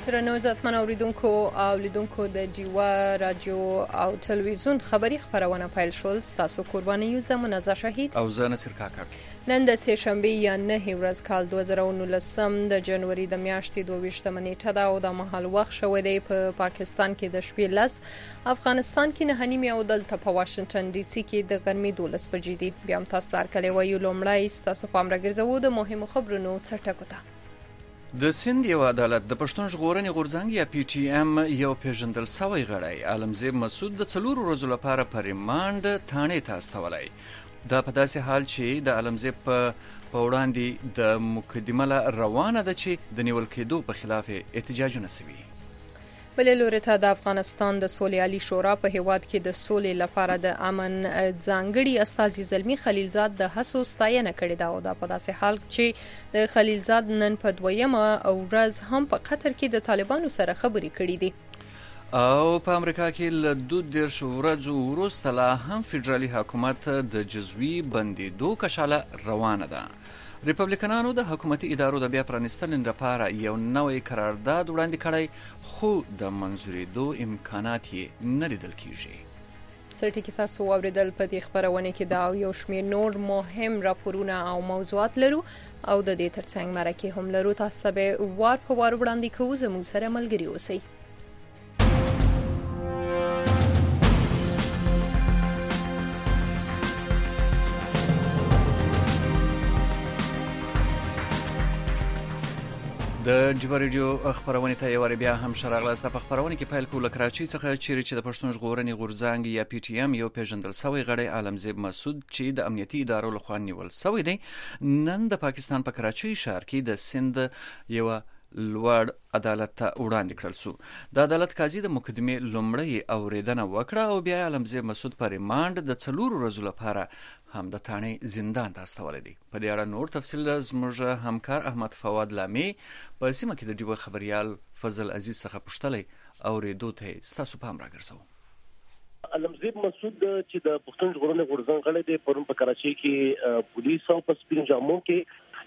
درنو عزتمن اوریدونکو او لیدونکو د ډیوا رادیو او ټلویزیون خبری خبرونه پیل شول. تاسو قرباني یو زمونږه شهید او زه نصر کاکړ. نن د سه شنبه یا 9 ورځ کال 2019 د جنوري د میاشتې 22 نیټه ده او د مهال وخت شوی دی په پاکستان کې د شپې لس، افغانستان کې 9 او دلته په واشنگټن ډي سي کې د غرمې 12 بجې دي. بیا هم تاسو تر کله وایو لومړی تاسو پام راګرځوو د مهمو خبرونو سرټکو ته. د سند یو عدالت د پښتون ژغورنې غورځنګ یا پی ټی ام یو پیژندل سوی غړی عالمزیب مسعود د 4 ورځې لپاره په ریماند تانې ته استولای. دا په داسې حال چې د عالمزیب په وړاندې د مقدمه روانه ده چې د نیول کېدو په خلاف احتجاجونه سوي. بل لوري ته د افغانستان د سولې عالی شورا په هیواد کې د سولې لپاره د امن ځانګړي استازي زلمی خلیلزاد د هڅو ستاینه کړې ده او دا په داسې حال چې د خلیلزاد نن په 2مه ورځ هم په قطر کې د طالبانو سره خبرې کړې دي. او په امریکا کې له 12 ورځو وروسته لا هم فدرالي حکومت د جزوي بندیدو کشاله روانه ده. ریپبلیکنانو د حکومتي ادارو د بیا پرانیستنې لپاره یو نوې قرارداد وړاندې کړی، خو د منځورېدو امکانات یې نه لیدل کیږي. سرټی کې تاسو اوریدل په دې خبرونه کې دا یو شمېر نور مهم راپورونه او موضوعات لرو او د دې ترڅنګ مرکه هم لرو. تاسو به وار په وار وړاندې کوو، زموږ سره ملګری اوسئ. د جبر رادیو خبرونه ته یو بیا هم شراغلاست. په خبرونه کې پیل کوله کراچۍ څخه چې د پښتون ژغورنې غورځنګ یا پی ټی ام یو پیژندل سوی غړی عالمزیب مسعود چې د امنیتي ادارو لخوا نیول سوی دی، نن د پاکستان په کراچۍ ښار کې د سند یو لوړ عدالت ته وړاندې کړل سو. د عدالت قاضي د مقدمې لومړی اوریدنه وکړه او بیا عالمزیب مسعود په ریماند د 4 ورځې لپاره هم د تانې زندان ته استولې دي. په دې اړه نور تفصیل زموږ همکار احمد فواد لامي په سیمه کې د ډیوه خبريال فضل عزیز څخه پوښتلې او ریدو ته ستاسو پام راګرځو. عالمزیب مسعود چې د پښتون ژغورنې غورځنګ غړی دی، پرون په کراچۍ کې پولیس او په سپین جامو کې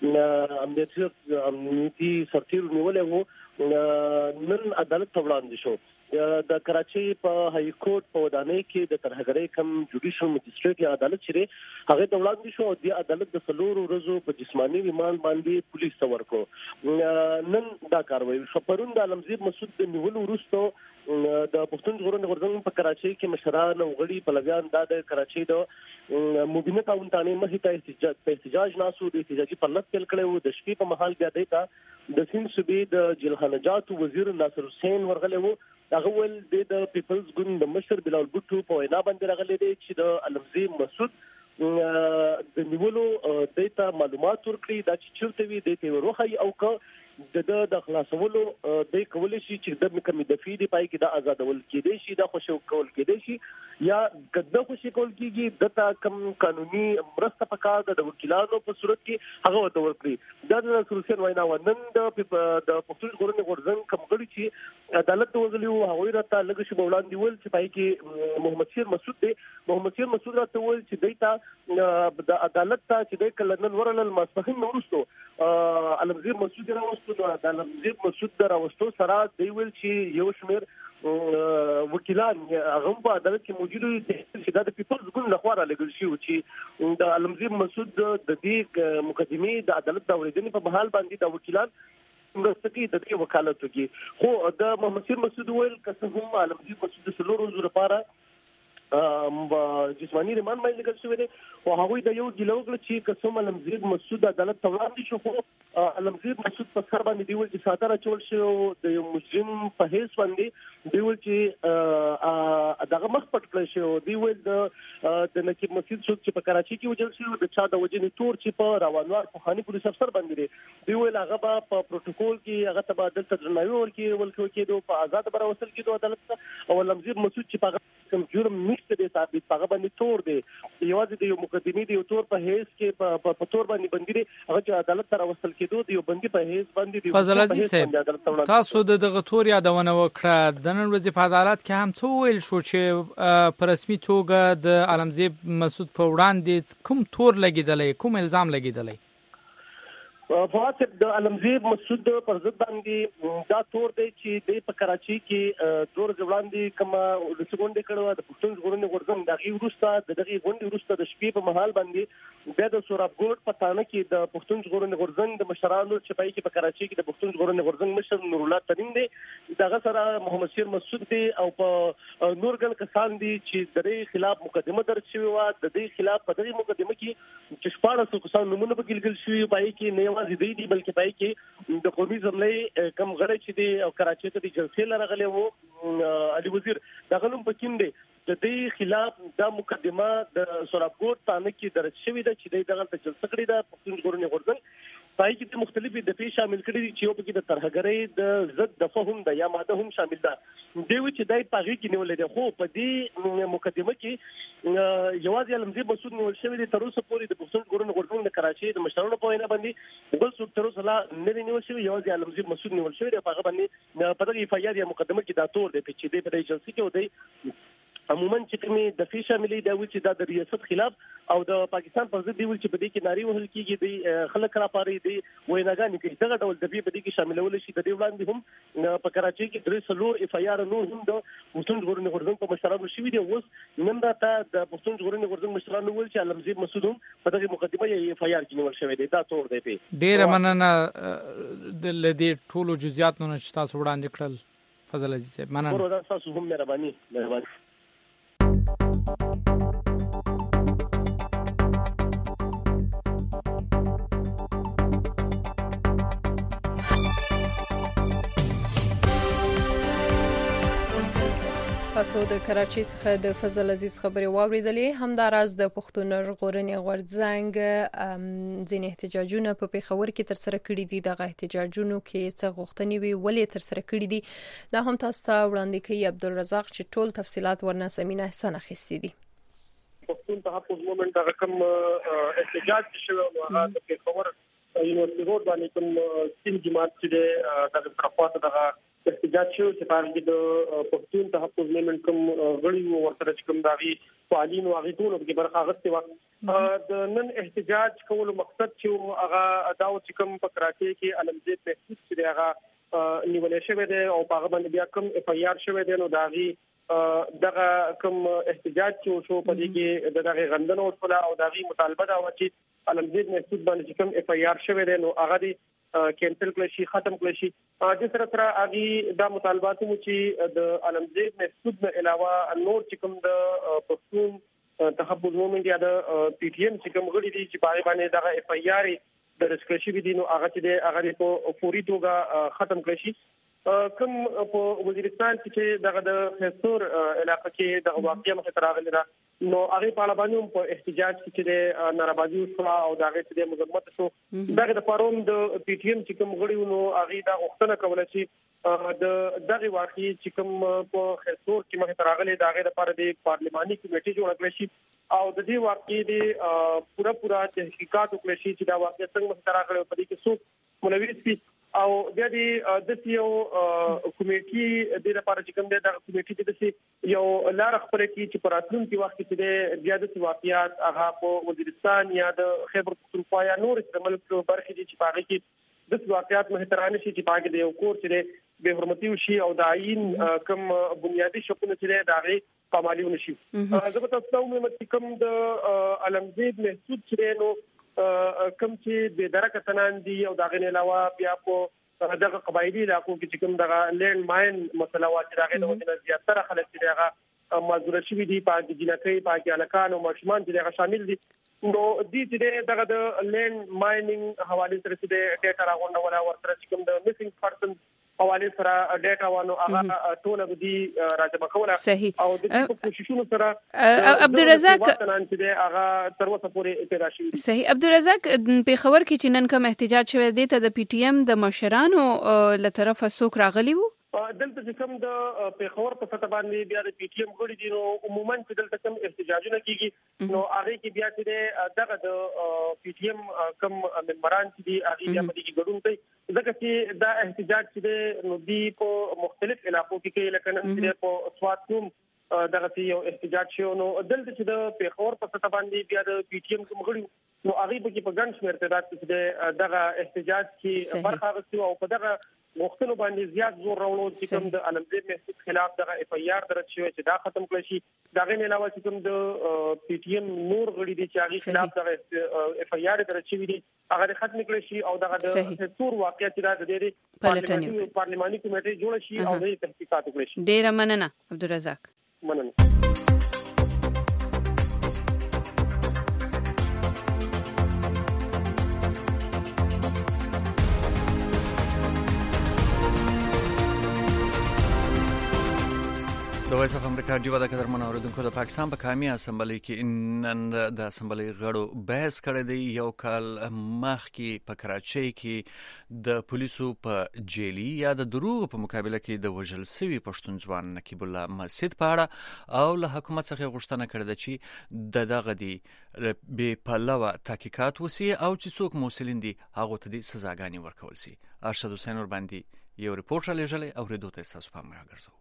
امنیتي سرتیر نیولې وو. نن عدالت ته وړاندې شو. د کراچۍ په های کورټ په ودانۍ کې د ترهګرۍ کم جوډیشل مجستریټ یا عدالت چې هغه ته وړاندې شو او د عدالت د 4 ورځو په جسماني ریماند باندې پولیس ته ورکړو. نن دا کاروایی شو. پرون د عالمزیب مسعود د نیول وروسته د پښتون ژغورنې غورځنګ په کراچۍ کې مشران او غړي پلویان د کراچۍ د مبینه کاونټانې مخې ته احتجاج ناسو د احتجاجي پرلط پیل کړی وو. د شپې په مهال بیا دیتا د سند صوبې د جلخانجات وزیر ناصر حسین ورغلی وو. هغه ول د پیپلز ګوند د مشر بلال بوټو په وینا باندې راغلی دی چې د عالمزیب مسعود د نیولو دیتا معلومات ورکړي دا چې چیرته وي دیتا وروخی او که د خلاصولو د کولې شي چې د کومې دفعې دی پای کې د آزادول کېدې شي، د خوشو کول کېدې شي یا کده خوشي کول کېږي د کم قانوني مرسته پکار د وکیلانو په صورت کې هغه ورته ورکړي. د ناصر حسین وینا ونن د پښتون ژغورنې غورځنګ کمګړي چې عدالت وزلیو هغه راته لږ شي وړاندې ول چې پای کې محمد شیر مسعود دی. محمد شیر مسعود راته ول چې دیتا د عدالت ته چې د کلنن ورل ماسپخین نورستو عالمزیب مسعود راوستو. د عالمزیب مسعود راوستو سره دی ویل چې یو شمیر وکیلان هغه په عدالت کې موجود دي چې د پیپلز ګوند لخوا را لګل شي چې د عالمزیب مسعود د دې مقدمې د عدالت د اوریدنې په بحال باندې د وکیلان مرستکی د دې وکالت وکي. خو د محمد شیر مسعود ویل که هم عالمزیب مسعود د 4 ورځې لپاره جسمانی ریماند باندې لګل شوی دی او هغه د یو ګلوګل چې قسم عالمزیب مسعود عدالت ته وړاندې شو. خو عالمزیب مسعود په سر باندې دی ول چې ساتره چول شو د یو مجرم په هیڅ باندې دی ول چې دغه مخ پټ کړی شو. دی ول د نقیب مسعود چې په کراچۍ کې وجل شو د چا د وجنې تور چې په روانوار په خاني پولیس افسر باندې دی ول هغه په پروتوکول کې هغه تبادل تدرناوي ورکې کېدو په آزاد بر وصل کېدو عدالت او عالمزیب مسعود چې په کوم جرم نشته دی ثابت هغه باندې تور دی یوازې د یو مقدمې دی تور په هیڅ کې په تور باندې بندي دی هغه چې عدالت ته وصل کېدو دی بندي په هیڅ باندې دی. فضل عزیز صاحب تاسو دغه تور یادونه وکړه د نن ورځې په عدالت کې هم څه ویل شو چې په رسمي توګه د عالمزیب مسعود په وړاندې کوم تور لګیدلی کوم الزام لګیدلی؟ فواد د علمزیب مسعود پر ضد باندې دا تور دی چې د په کراچي کې دور ځوړاندې کما د سګونډې کړو د پښتون ژغورنې غورځنګ دغه وروسته دغه غونډې وروسته د شپې په مهال باندې د سورابګوټ په تانه کې د پښتون ژغورنې غورځنګ د مشرانو چې پای کې په کراچي کې د پښتون ژغورنې غورځنګ مشر نور الله ترين دی دغه سره محمد شیر مسعود دی او په نورګل کسان دي چې د دې خلاف مقدمه درج شوی و د دې خلاف په دغه مقدمه کې چې شپږ کسان نمونه بګلګل شوی پای کې نه دی بلکې پای کې د قومي ضمنې کم غړي چې دی او کراچي ته د جلسې لرغلي وو علي وزیر دغه نوم پکیم دی د دې خلاف دا مقدمه د سورابګوټ تانه کې درج شوی ده چې دغه ته جلسه کړې ده پښتون ژغورنې غورځنګ پای کې د مختلفې دفعې شامل کړي دي چې یو پکې د ترهګرۍ د ضد دفعه هم د یا ماده هم شامل ده دی چې دای پاغي کې نیولې ده خو په دې مقدمه کې جواز علمزیب مسعود نیول شوی دی تر اوسه پورې د پښتون ژغورنې غورځنګ د کراچي د مشرانو په وینا باندې بل څوک تر اوسه لا نه نیول شوی جواز علمزیب مسعود نیول شوی دی په هغه باندې په دغه فایده یا مقدمه کې دا تور دی چې د په جلسې کې ودی عموما چې کومې د فی شاملې دا و چې دا د ریاست خلاف او د پاکستان پر ضد دی چې په دې کې ناری وهل کیږي د خلک را پاري دی ویناګانې کوي دغه ډول د په دې کې شاملول شي د دې وړاندې هم په کراچي کې درې سلور اف ای آر نور هم د پښتون ژغورنې غورځنګ په مشرانو شوی دی اوس نن دا د پښتون ژغورنې غورځنګ مشرانو ول چې علمزیب مسعود هم په دغه مقدمه یې اف ای آر کې نیول شوی دی دا تور دی په ډیره مننه د دې ټولو جزئیات نه چې تاسو وړاندې کړل فضل عزیز صاحب مننه ورته تاسو هم مهرباني تاسو د کراچي څخه د فضل عزیز خبري واوریدلې همداراز د پښتون ژغورنې غورځنګ ځینې احتجاجونه په پیښور کې تر سره کړي دي دغه احتجاجونو کې څه غوښتنې وی ولې تر سره کړي دي دا هم تاسو ته وړاندې کوي عبدالرزاق چې ټول تفصيلات ورنه سمینه حسن اخیستي دي پښتون تحفظ مومنت هغه کوم احتجاج شوی او هغه د پیښور یونیورسيټي روډ باندې کوم سیم جماعت چې دغه طرفاته دغه احتجاج شو چې په اړه د پښتون تحفظ مومنت کوم غړي ورسره کوم داغي فعالین او هغه ټول په برخه غوښتي و د نن احتجاج کولو مقصد چې هغه داو چې کوم په کراچي کې علمزیب محسوس چې هغه نیولې شوی دی او په هغه باندې بیا کوم اف ای آر شوی دی نو داغي دغه کوم احتجاج شو په دې کې دغه غندنه او داغي مطالبه دا و چې علمزیب محسوس باندې کوم اف ای آر شوی دی نو هغه دی کینسل کړي شي ختم کړي شي د سره اغي دا مطالبات مو چې د علمزیب محسوس نه علاوه نور چې کوم د پښتون تحفظ مومنت یا د پی ټی ایم چې کوم غړي دي چې په باندې دغه اف ای آر د رسکشي دي نو هغه چې هغه په فوري توګه ختم کړي شي کوم په وزیرستان کې دغه د فیصور علاقې کې د واقعیا مخ ته راغلي را نو هغه په اړه باندې په احتجاج کې چې نارابازي وشو او دغه چې مذمت شو دغه د پاروم د پی ټی ایم چې کوم غړي نو هغه دا غوښتنه کوله چې د دغه واقعي چې کوم په فیصور کې مخ ته راغلي دغه لپاره د پارلماني کمیټې جوړ کړل شي او د دې واقعي د پورا تحقیقات وکړي شي چې دا واقعي څنګه مخ ته راغلي په دې کې څو ملوث دي او بیا د یو کمیټې د لپاره چې کوم د کمیټې د یو لار خپل کې چې پراتلونکي وخت کې د زیاده واقعیات هغه په وزیرستان یا د خیبر پختونخوا یا نور د ملک برخې دي چې پاره کې د واقعیات مهترانه شي چې پاګه د یو کور چې به حرمتي وشي او د عین کوم بنیادی شکونه چې د هغه پامالي ونشي زه تاسو ته وایم چې کوم د علمزیب محسوس چې نو کوم چې د درکه تنان دي او دغه علاوه بیا په دغه قبایلی علاقو کې چې کوم دغه لینډ ماین مسله وا چې دغه د وجنه زیاتره خلک چې دغه مازور شوی دي په جنکې په الکان او ماشومان چې دغه شامل دي نو دې دغه د لینډ مایننګ حواله سره چې ډیټا راغونډه ولا ورته چې کوم د میسنګ پرسن حواله سره ډیټا وانه هغه ټول بدی راځم کوله او د کوششونو سره عبدالرزاق چې هغه تر اوسه پورې ابتدا شي صحیح عبدالرزاق په خبر کې چې نن کوم احتجاج شوی دی ته د پی ټی ایم د مشرانو له طرفه څوک راغلی وو دلته چې کوم د پیښور په سطح باندې بیا د پی ټی ایم غړي دي نو عموما چې دلته کوم احتجاجونه کیږي نو هغه کې بیا چې دغه د پی ټی ایم کوم ممبران چې دي هغه بیا په دې کې ګډون کوي ځکه چې دا احتجاج چې نو دی په مختلف علاقو کې لکه نن چې په سوات کوم دغه یو احتجاج شو نو دلته چې د پیښور په سطح باندې بیا د پی ټی ایم کوم غړي نو هغه به په ګڼ شمېر تعداد کې دغه احتجاج کې برخه اخیستي او په دغه غوښتنو باندې زیات زور راوړو چې کوم د علمزید محسود خلاف دغه اف ای آر درج شوی چې دا ختم کړي شي دغه نه علاوه چې کوم د پی ټی ایم نور غړي دي چې هغه خلاف دغه اف ای آر درج شوی دي هغه ختم کړي شي او دغه د تور واقعیت د دې پارلماني کمیټې جوړ شي او د تحقیقات وکړي شي. ډیره مننه عبدالرزاق. مننه. د وایس اف امریکا جوړه د قدرمن اوریدونکو د پاکستان په قومي اسمبلی کې نن د اسمبلی غړو بحث کړی دی. یو کال مخکې په کراچۍ کې د پولیسو په جیلی یا د دروغ په مقابله کې د وژل شوي پښتون ځوان نقیب الله مسجد په اړه او له حکومت څخه غوښتنه کړې ده چې دغه دی به پلوه تحقیقات وسی او چې څوک مسؤلین دي هغه ته د سزاګانې ورکول شي. ارشد حسین ور باندې یو ریپورت را لېږلی او ریډو ته تاسو پام راګرځو.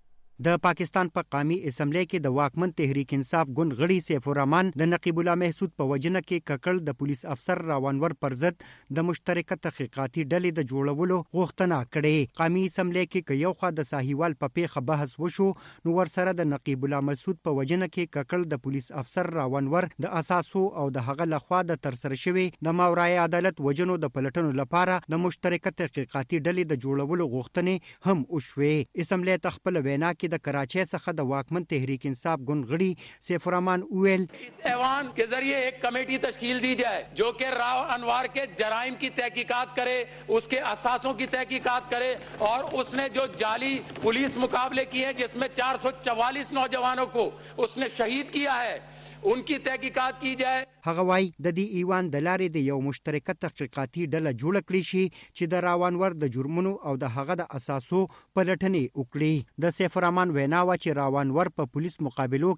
د پاکستان په قومي اسمبلی کې د واکمن تحریک انصاف ګوند غړي سیف الرحمن د نقیب الله محسود په وجنه کې ککړ د پولیس افسر راونور پر ضد د مشترکه تحقیقاتي ډلې د جوړولو غوښتنه کړې. قومي اسمبلی کې یو خوا د ساحیوال په پیښه بحث وشو نو ورسره د نقیب الله محسود په وجنه کې ککړ د پولیس افسر راونور د اساسو او د هغه لخوا د ترسره شوی د ماورای عدالت وجنو د پلټنو لپاره د مشترکه تحقیقاتي ډلې د جوړولو غوښتنې هم وشوې. اسمبلی تخپل وینا کې د کراچۍ څخه د واکمن تحریک انصاف ګوند غړي سیف الرحمن اویل اس ایوان کے ذریعے ایک کمیٹی تشکیل دی جائے جو کہ راو انوار کے جرائم کی تحقیقات کرے, اس کے اساسوں کی تحقیقات کرے اور اس نے جو جعلی پولیس مقابلے کیے ہیں جس میں 444 نوجوانوں کو اس نے شہید کیا ہے ان کی تحقیقات کی جائے. هغه وای د دې ایوان د لارې د یو مشترکه تحقیقاتي ډله جوړ کړی شي چې د راونور د جرمونو او د هغه د اساسو پلټنې وکړي. د سیف الرحمن وینا و چې راونور په پولیس مقابلو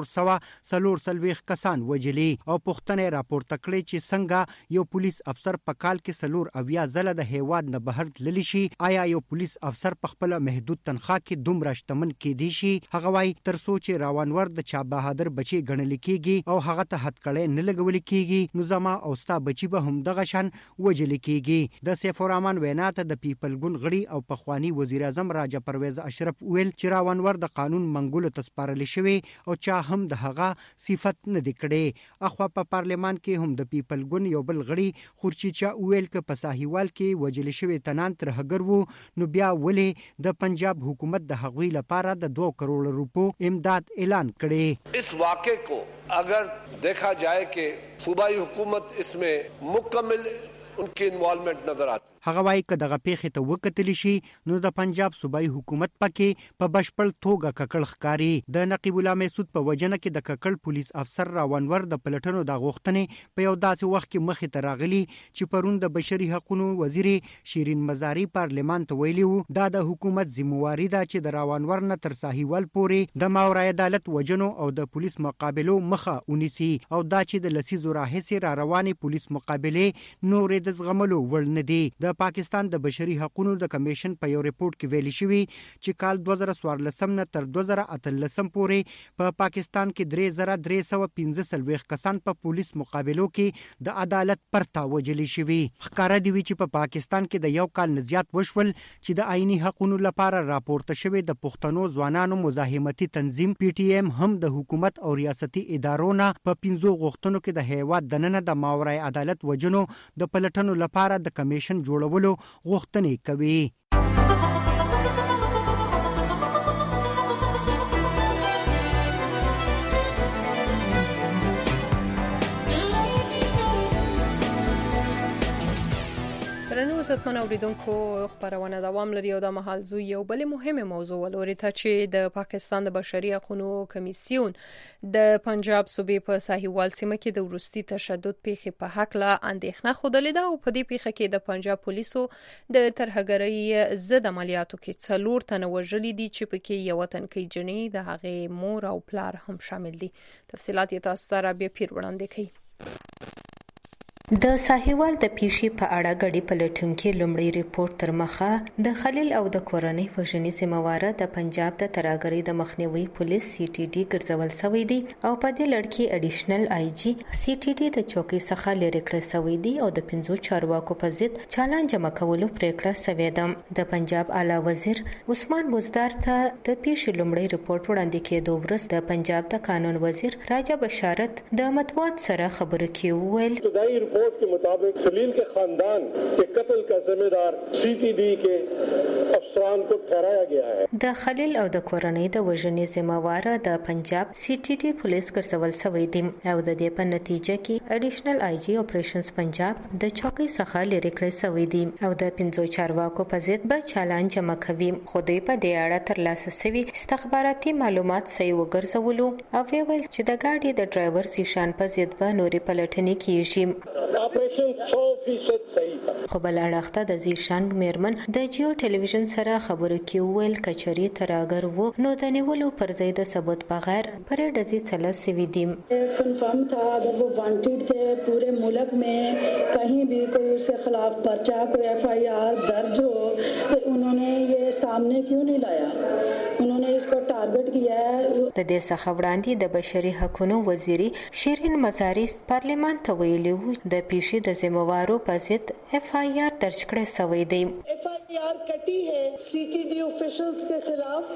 کې 340 کسان وجلي او پښتنې راپورته کړي چې څنګه یو پولیس افسر په کال کې 3 ځله د هیواد نه بهر تللی شي. آیا یو پولیس افسر په خپل محدود تنخواه کې دومره شتمن کېدی شي؟ هغه وای تر څو چې راونور د چا بهادر بچي ګڼل کېږي او هغه ته هتکړې نه لګول کېږي نو زما او ستا بچي به هم دغه شان وجل کېږي. د سیف الرحمن وینا ته د پیپل ګوند غړي او پخوانی وزیر اعظم راجا پرویز اشرف ویل چې راونور د قانون منګولو ته سپارل شوی او چا هم د هغه صفت نه دی کړي. اخوا په پارلمان کې هم د پیپل ګوند یو بل غړي خورچیچا ویل ک په ساحیوال کې وجل شوی تنان تر هګر وو نو بیا ولې د پنجاب حکومت د هغوی لپاره د 2 کروڑ روپو امداد اعلان کړي. इस वाक़े को अगर देखा जाए कि सूबाई हुकूमत इसमें मुकम्मल उनकी इन्वॉल्वमेंट नजर आती. هغه وایي که دغه پیښې ته وکتل شي نو د پنجاب صوبایي حکومت پکې په بشپړ توګه ککړ ښکاري. د نقیب الله محسود په وجنه کې د ککړ پولیس افسر راونور د پلټنو د غوښتنې په یو داسې وخت کې مخې ته راغلي چې پرون د بشري حقوقو وزیر شیرین مزاری پارلمان ته ویلي وو دا د حکومت ذمہواری ده چې د راونور نه تر ساحیوال پورې د ماورای عدالت وجنو او د پولیس مقابلو مخه ونیسي او دا چې د لسیزو راهیسې را روانې پولیس مقابله نورې د زغملو وړ نه دي. د پاکستان د بشري حقوقو د کمیشن په یو ریپورت کې ویلي شوی چې کال 2014 نه تر 2013 پورې په پاکستان کې 3315 کسان په پولیس مقابلو کې د عدالت پرتا وجلی شوی. ښکارا دی چې په پاکستان کې د یو کال نه زیات وشول چې د آئینی حقوقو لپاره راپورته شوی د پښتنو ځوانانو مزاحمتي تنظیم پی ټی ایم هم د حکومت او ریاستي ادارو نه په 15 غوښتنو کې د هیواد دننه د ماورای عدالت وجنو د پلټنو لپاره د کمیشن جوړولو غوښتنې کوي. عزتمن اوریدونکو خبرونه دوام لري او د مهال زو یو بل مهمه موضوع ولوري ته چې د پاکستان د بشري حقوقو کمیسیون د پنجاب صوبې په ساحیوال سیمه کې د ورستي تشدد پیښې په حق لا اندېښنه خوده ده او په دې پیښه کې د پنجاب پولیسو د ترهګرۍ ضد عملیاتو کې 4 تنه وژلي دي چې پکې یو تنکۍ جنې د هغې مور او پلار هم شامل دي. تفصيلات یې تاسو ته را بیا پیر وړاندې کړي. د ساحوال د پیشي په اړه غړي پلټونکو لومړی ریپورت تر مخه د خلیل او د کورنۍ وژنې سیمواره د پنجاب د ترهګرۍ د مخنیوي پولیس CTD ګرځول شوی دی او په دې لړ کې اډیشنل IG CTD د چوکۍ څخه لرې کړل شوی دی او د 15 چارواکو په ضد چالان جمع کولو پریکړه شوې ده. د پنجاب اعلی وزیر عثمان بزدار ته د پیشي لومړی ریپورت وړاندې کېدو وروسته د پنجاب د قانون وزیر راجا بشارت د مطبوعات سره خبرو کې وویل रिपोर्ट के मुताबिक खलील के खानदान के कत्ल का जिम्मेदार CTD के अफसरान को ठहराया गया है. د खलील او د کورنۍ د وژنې ذمہوار د پنجاب CTD پولیس ګرځول شوی دی او د دې په نتیجه کې اډیشنل IG اپریشنز پنجاب د چوکۍ څخه لرې کړی شوی دی او د 15 چارواکو په ضد به چالان جمع کوي. خو دوی په دې اړه ترلاسه شوي استخباراتي معلومات صحیح وګرځولو او ویل چې د ګاډي د ډرایور زیشان په ضد به نورې پلټنې کیږي. ऑपरेशन 100% صحیح था. خو بل اړخته د زیشان میرمن د جیو ټلویزیون سره خبرو کې ویل کچري تراګر وو نو د نیولو پر ځای د ثبوت بغیر پرې ډزې چلا سوي دي. کنفرم تھا اگر وہ وانٹیڈ تھے پورے ملک میں کہیں بھی کوئی اس کے خلاف پرچہ کوئی FIR درج ہو تو انہوں نے یہ سامنے کیوں نہیں لایا. انہوں نے اس کو ٹارگٹ کیا ہے. د دې څخه وړاندې د بشري حقوقو وزیري شیرین مزاری پارلیمان ته ویلي وو د پیشي د ذمہوارو په ضد FIR درج کړی شوی دی. FIR کٹی ہے CTD officials کے خلاف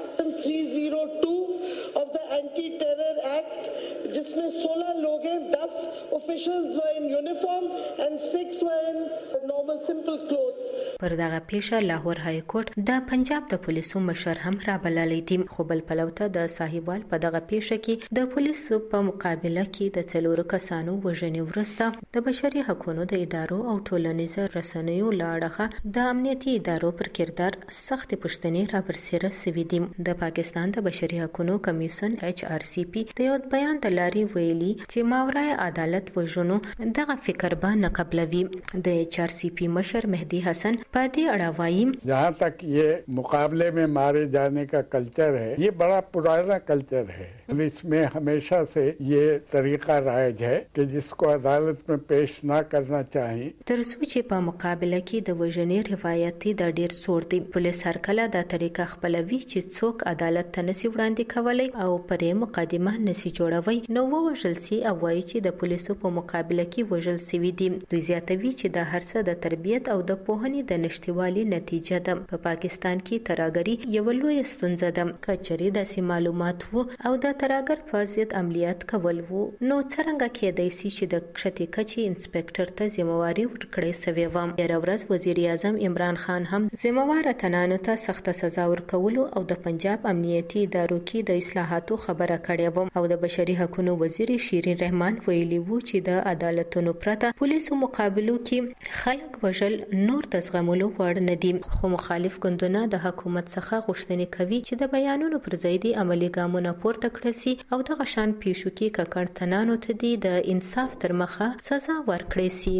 302 of the anti terror act جس میں 16 لوگ ہیں. 10 officials were in uniform and 6 were in normal simple clothes. پر دغه پیښه لاهور های کورټ د پنجاب د پولیسو مشر هم را بللی دي. خو بل پلوته د صاحبوال په دغه پیښه کې د پولیسو په مقابله کې د څلورو کسانو وژنې وروسته د بشري حقوقو د ادارو او ټولنیزو رسنیو لاړه د امنیتي ادارو پر کردار سخت پوښتنې را برسېره شوې دي. د پاکستان د بشري حقوقو کمیسیون HRCP د یو بیان د لارې ویلي چې ماورای عدالت وژنو دغه فکر به نه قبلوي. د HRCP مشر مهدی حسن په دې اړه وایي जहाँ तक ये मुकाबले में मारे जाने का कल्चर है ये बड़ा पुराना कल्चर है. इसमें हमेशा से ये तरीका राइज है कि जिसको अदालत में पेश ना करना चाहिए. ترڅو چې په مقابله کې د وژنې روایتي د ډیر سور دی. پولیس هر کله دا طریقه خپلوي چې څوک عدالت ته نسی وړاندې کولی او پرې مقدمه نسی جوړوي نو وژل سي او وایي چې د پولیسو په مقابله کې وژل سوي دي. دوی زیاتوي چې د هر څه د تربیت او د پوهنې د نشټوالي نتیجه ده. په پاکستان کې ترهګري یو لوی ستونزه ده. کچري داسې معلومات وو او د ترهګر په ضد عملیات کول وو نو څنګه کېدای شي چې د کښتې کچې انسپکټر ته ذمہواري ورکړې شوې و. ډېره ورځ وزیر اعظم عمران خان هم ذمہوار اتنانو ته سخت سزا ورکولو او د پنجاب امنیتي ادارو کې د اصلاحاتو خبره کړې و او د بشري حقوقو وزیر شیرین رحمان ویلي وو چې د عدالتونو پرته پولیسو مقابلو کې خلک وژل نور د زغملو وړ نه دي. خو مخالف ګوندونه د حکومت څخه غوښتنې کوي چې د بیانونو پر ځای د عملي ګامونه پورته کړل شي او د غشان پیښو کې ککړ تنانو ته د انصاف تر مخه سزا ورکړي شي.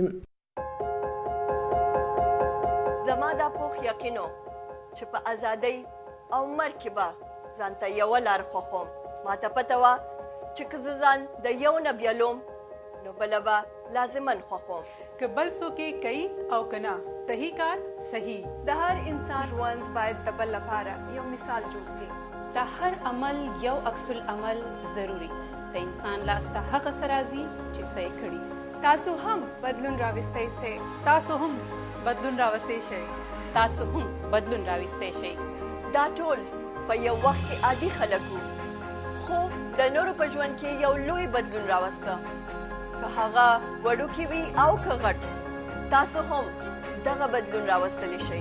زما دا پوخ یقینو چې په ازادۍ او مرکبه ځانته یو لار خوخم. ما ته پته وه چې که ځان د یو نه بیلوم نو بله به لازماً خوخم. که بل څوک یې کوي او که نه صحیح کار صحیح. د هر انسان ژوند باید د بل لپاره یو مثال جوړ شي. د هر عمل یو عکس العمل ضروری. د انسان لاس ته هغه څه راځي چې څه یې کړي. تاسو هم بدلون راوستی شئ. تاسو هم بدلون راوستی شئ. تاسو هم بدلون راوستی شئ. دا ټول په یو وخت کې عادي خلک وو خو د نورو په ژوند کې یو لوی بدلون راوسته. که هغه وړوکی وي او که غټ تاسو هم دغه بدلون راوستلی شئ.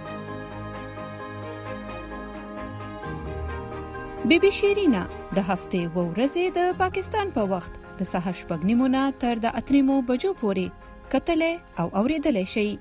بیبي شیرینا د هفتې و ورځې د پاکستان په وخت د سهار 6:30 نه تر د 8 بجو پورې کتلې او اوریدلې شي.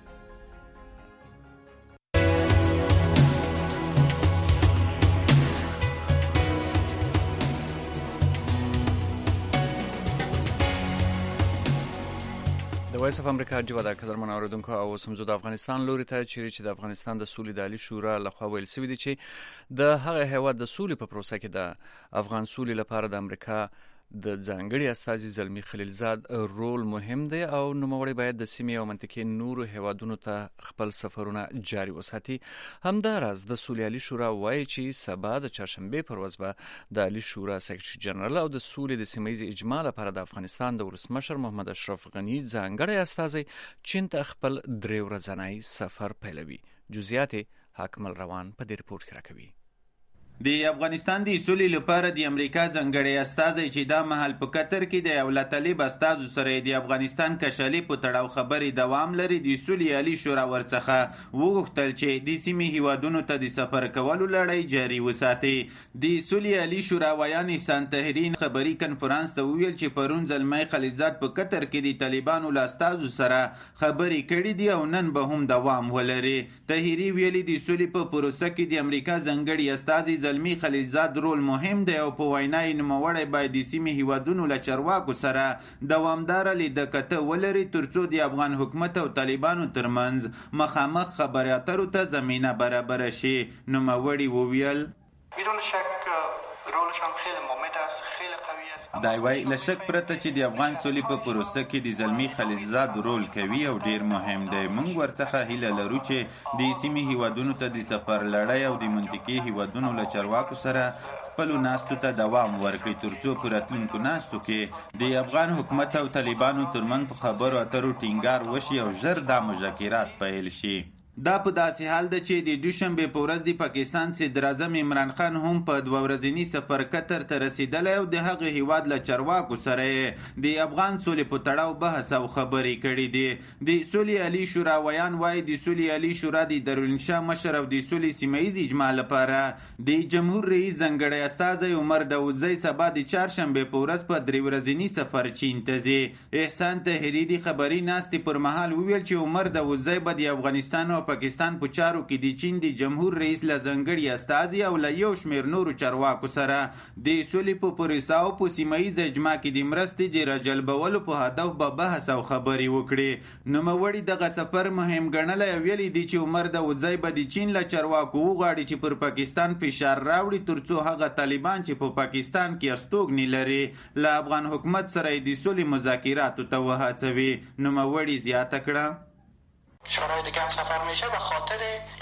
د وایس اف امریکا جوړه د قدرمن اوریدونکو او سمزو د افغانستان لوري ته چې د افغانستان د سولې د عالی شورا لخوا ویل شوی دی چې د هغه هیواد د سولې په پروسه کې د افغان سولې لپاره د امریکا د ځانګړي استازي زلمی خلیلزاد رول مهم دی او نوموړی باید د سیمې او منطقې نورو هیوادونو ته خپل سفرونه جاري وساتي. همداراز د سولې شورا وایي چې سبا د چهارشنبه پر ورځ به د عالی شورا سکرټري جنرال او د سولې د سیمه ییز اجماع لپاره د افغانستان د ولسمشر محمد اشرف غنی ځانګړی استازي چین ته خپل 3 ورځنی سفر پیلوي. جزئیات حکمل روان په دې ریپورت کې راکوي. د افغانستان د سولې لپاره د امریکا ځانګړی استازی چې دا مهال په قطر کې د یو طالب استازو سره د افغانستان کشالي په تړاو خبرې دوام لري، د سولې عالی شورا ورڅخه وغوښتل چې د سیمې هیوادونو ته د سفر کولو لړۍ جاري وساتي. د سولې عالی شورا ویان احسان طاهري خبري کنفرانس ته ویل چې پرون زلمی خلیلزاد په قطر کې د طالبانو له استازو سره خبرې کړې دي او نن به هم دوام ولري. طاهري ویلي د سولې په پروسه کې د امریکا ځانګړي استازي زلمی خلیلزاد رول مهم دی او په وینا یې نوموړی باید د سیمې هیوادونو له چارواکو سره دوامداره لیدکته ولري ترڅو د افغان حکومت او طالبانو ترمنځ مخامخ خبرې اترو ته زمینه برابره شي. نوموړي وویل بدون شک رولشان خیلی مهمه است، خیلی قوی است. دا وایي له شک پرته چې د افغان سولې په پروسه کې د زلمی خلیلزاد رول کوي او ډیر مهم دی. موږ ورڅخه هیله لرو چې د سیمې هیوادونو ته د سفر لړۍ او د منطقې هیوادونو له چارواکو سره خپلو ناستو ته دوام ورکړي ترڅو په راتلونکو ناستو کې د افغان حکومت او طالبانو ترمنځ په خبرو اترو ټینګار وشي او ژر دا مذاکرات پیل شي. دا په داسې حال ده چې د دوشنبه په ورځ د پاکستان صدر اعظم عمران خان هم په 2 ورځنی سفر قطر ته رسیدلی او د هغه هیواد له چارواکو سره د افغان سولې په تړاو بحث او خبرې کړې دي. د سولې عالی شورا ویان وایي د سولې عالی شورا د دارالانشا مشر او د سولې سیمه ییز اجماع لپاره د جمهور رئیس ځانګړی استازی عمر داودزی سبا د چهارشنبه په ورځ په 3 ورځنی سفر چین ته ځي. احسان طاهري د خبري ناستې پر مهال وویل چې عمر داودزی به د افغانستان او پاکستان په چارو کې د چین د جمهور رئیس له ځانګړي استازي او له یو شمېر نورو چارواکو سره د سولې په پروسه او په سیمه ییز اجماع کې د مرستې د راجلبولو په هدف به بحث او خبرې وکړي. نوموړي دغه سفر مهم ګڼلی او ویلي دي چې عمر داودزی به د چین له چارواکو وغواړي چې پر پاکستان فشار راوړي ترڅو هغه طالبان چې په پاکستان کې استوګنې لري له افغان حکومت سره د سولې مذاکراتو ته وهڅوي. نوموړي زیاته کړه شورای دیگه هم سفر میشه به خاطر